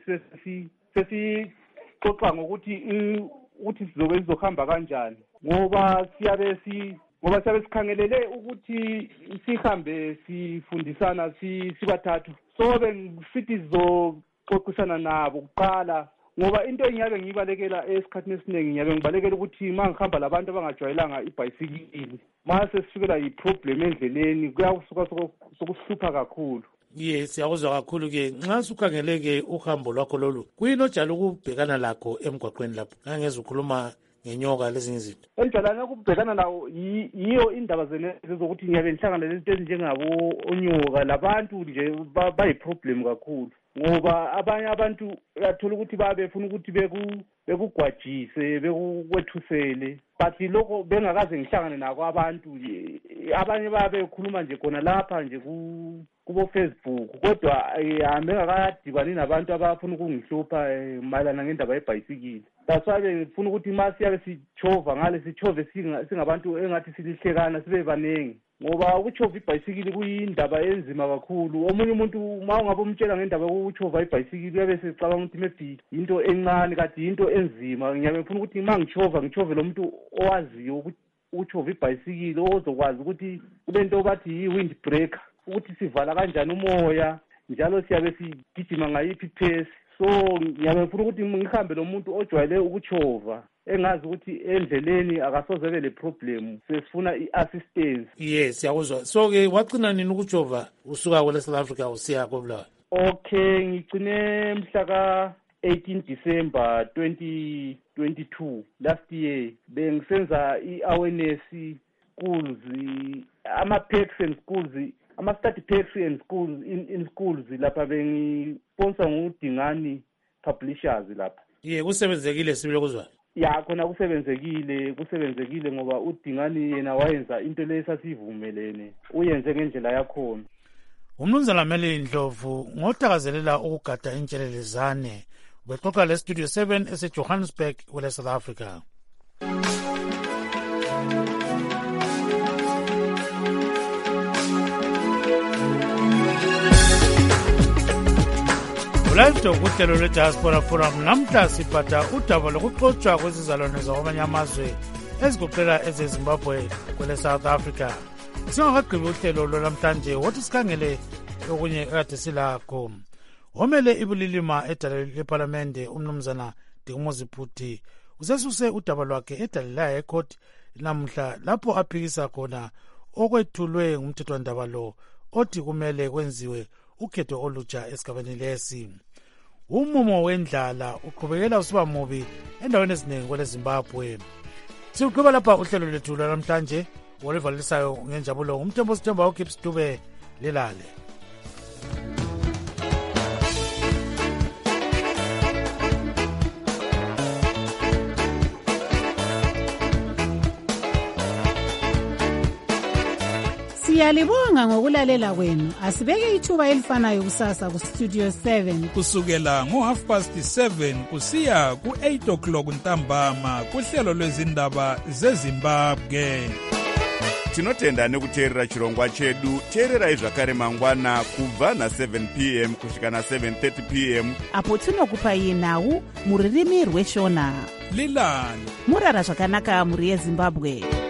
sesixoxa ngokuthi ukuthi sizobe sizohamba kanjani ngoba siyabe si ngoba siyabe sikhangelele ukuthi sihambe sifundisana sibathathu. So bengisithi sizoxoxisana nabo kuqala ngoba into engiyabe ngiyibalekela esikhathini esiningi ngiyabe ngibalekela ukuthi uma ngihamba labantu abangajwayelanga ibhayisikili mase sifikelela yi-problem endleleni kuyasuka sokuhlupha kakhulu. Yes, siyakuzwa kakhulu-ke nxa sukhangeleke uhambo lwakho lolu kuyini ojala ukubhekana lakho emgwaqweni lapho ngangeza ukhuluma ngenyoka lezinye izinto? Enjalana ukubhekana nawo yiyo indaba zenezi zokuthi ngiyabe ngihlangana lezinto ezinjengabo onyoka labantu nje bayiproblem kakhulu ngoba abanye abantu uyathola ukuthi babefuna ukuthi bekugwajise bekukwethusele but lokho bengakaze ngihlangane nako abantu abanye babekhuluma nje khona lapha nje kubo Facebook kodwa bengakadibani nabantu abafuna ukungihlupha mayelana ngendaba yebhayisikili. That's why ngifuna ukuthi masiyabe sichova ngale sichove singabantu engathi silihlekana sibe baningi ngoba ukuchova ibhayisikili kuyindaba enzima kakhulu. Omunye umuntu uma ungabe umtshela ngendaba yokuchova ibhayisikili uyabe secabanga ukuthi maybe into encane kanti into enzima. Ngiyabe ngifuna ukuthi uma ngichova ngichove lo muntu owaziyo ukuthi uchova ibhayisikili ozokwazi ukuthi kube into bathi yi-wind breaker ukuthi sivala kanjani umoya njalo siyabe sigijima ngayiphi pace. So ngiyabe ngifuna ukuthi ngihambe lo muntu ojwayele ukuchova engazi ukuthi endleleni akasoze be le problem sesifuna i-assistance. Yes, siyakuzwa. So-ke wagcina nini ukuchova usuka kwele South Africa usiya koBulawayo? Okay, ngigcine mhla ka-eighteen December twenty twenty-two last year bengisenza i-awareness schools ama-packs and schools ama-study packs and schools in, in schools lapha bengisponsor nguDingani Publishers lapha. Ye kusebenzekile sibile kuzwa? Ya khona kusebenzekile kusebenzekile ngoba uDingani yena wayenza into lesasivumelene uyenze ngendlela yakhona. Umnumzana Meli Ndlovu ngotakazelela ukugada intshelelezane bexoxa le Studio seven eseJohannesburg kwele South Africa. Live kuhlelo lwe-Diaspora Forum namhla siphatha udaba lokuxotshwa kwezizalwane zakwamanye amazwe ezigoqela ezeZimbabwe kwele South Africa. Singakagqibi uhlelo lwanamhlanje wothi sikhangele okunye ekade silakho. Omele ibulilima edale leParlamente umnumzana Dingumuzi Phuti usesuse udaba lwakhe edalelayo ecourt namhla lapho aphikisa khona okwethulwe ngumthethwandaba lo othi kumele kwenziwe ukhetho olutsha esigabeni lesi. Umumo wendlala uqhubekela usiba mubi endaweni eziningi kwele Zimbabwe. Siqhubeka lapha uhlelo lethu namhlanje olivalisayo ngenjabulo umthembo sithemba uKips Dube lelale. Siyalibonga ngokulalela kwenu. Asibeke ithuba elifanayo kusasa ku Studio seven kusukela ngo half past seven kusiya ku eight o'clock ntambama kuhlelo lwezindaba zeZimbabwe. Tinotenda nekuteerera chirongwa chedu. Teererai zvakare mangwana kubva na seven p m kusvika na seven thirty p m apo tinokupai nhau muririmi rweshona. Lilani murara zvakanaka muri yeZimbabwe.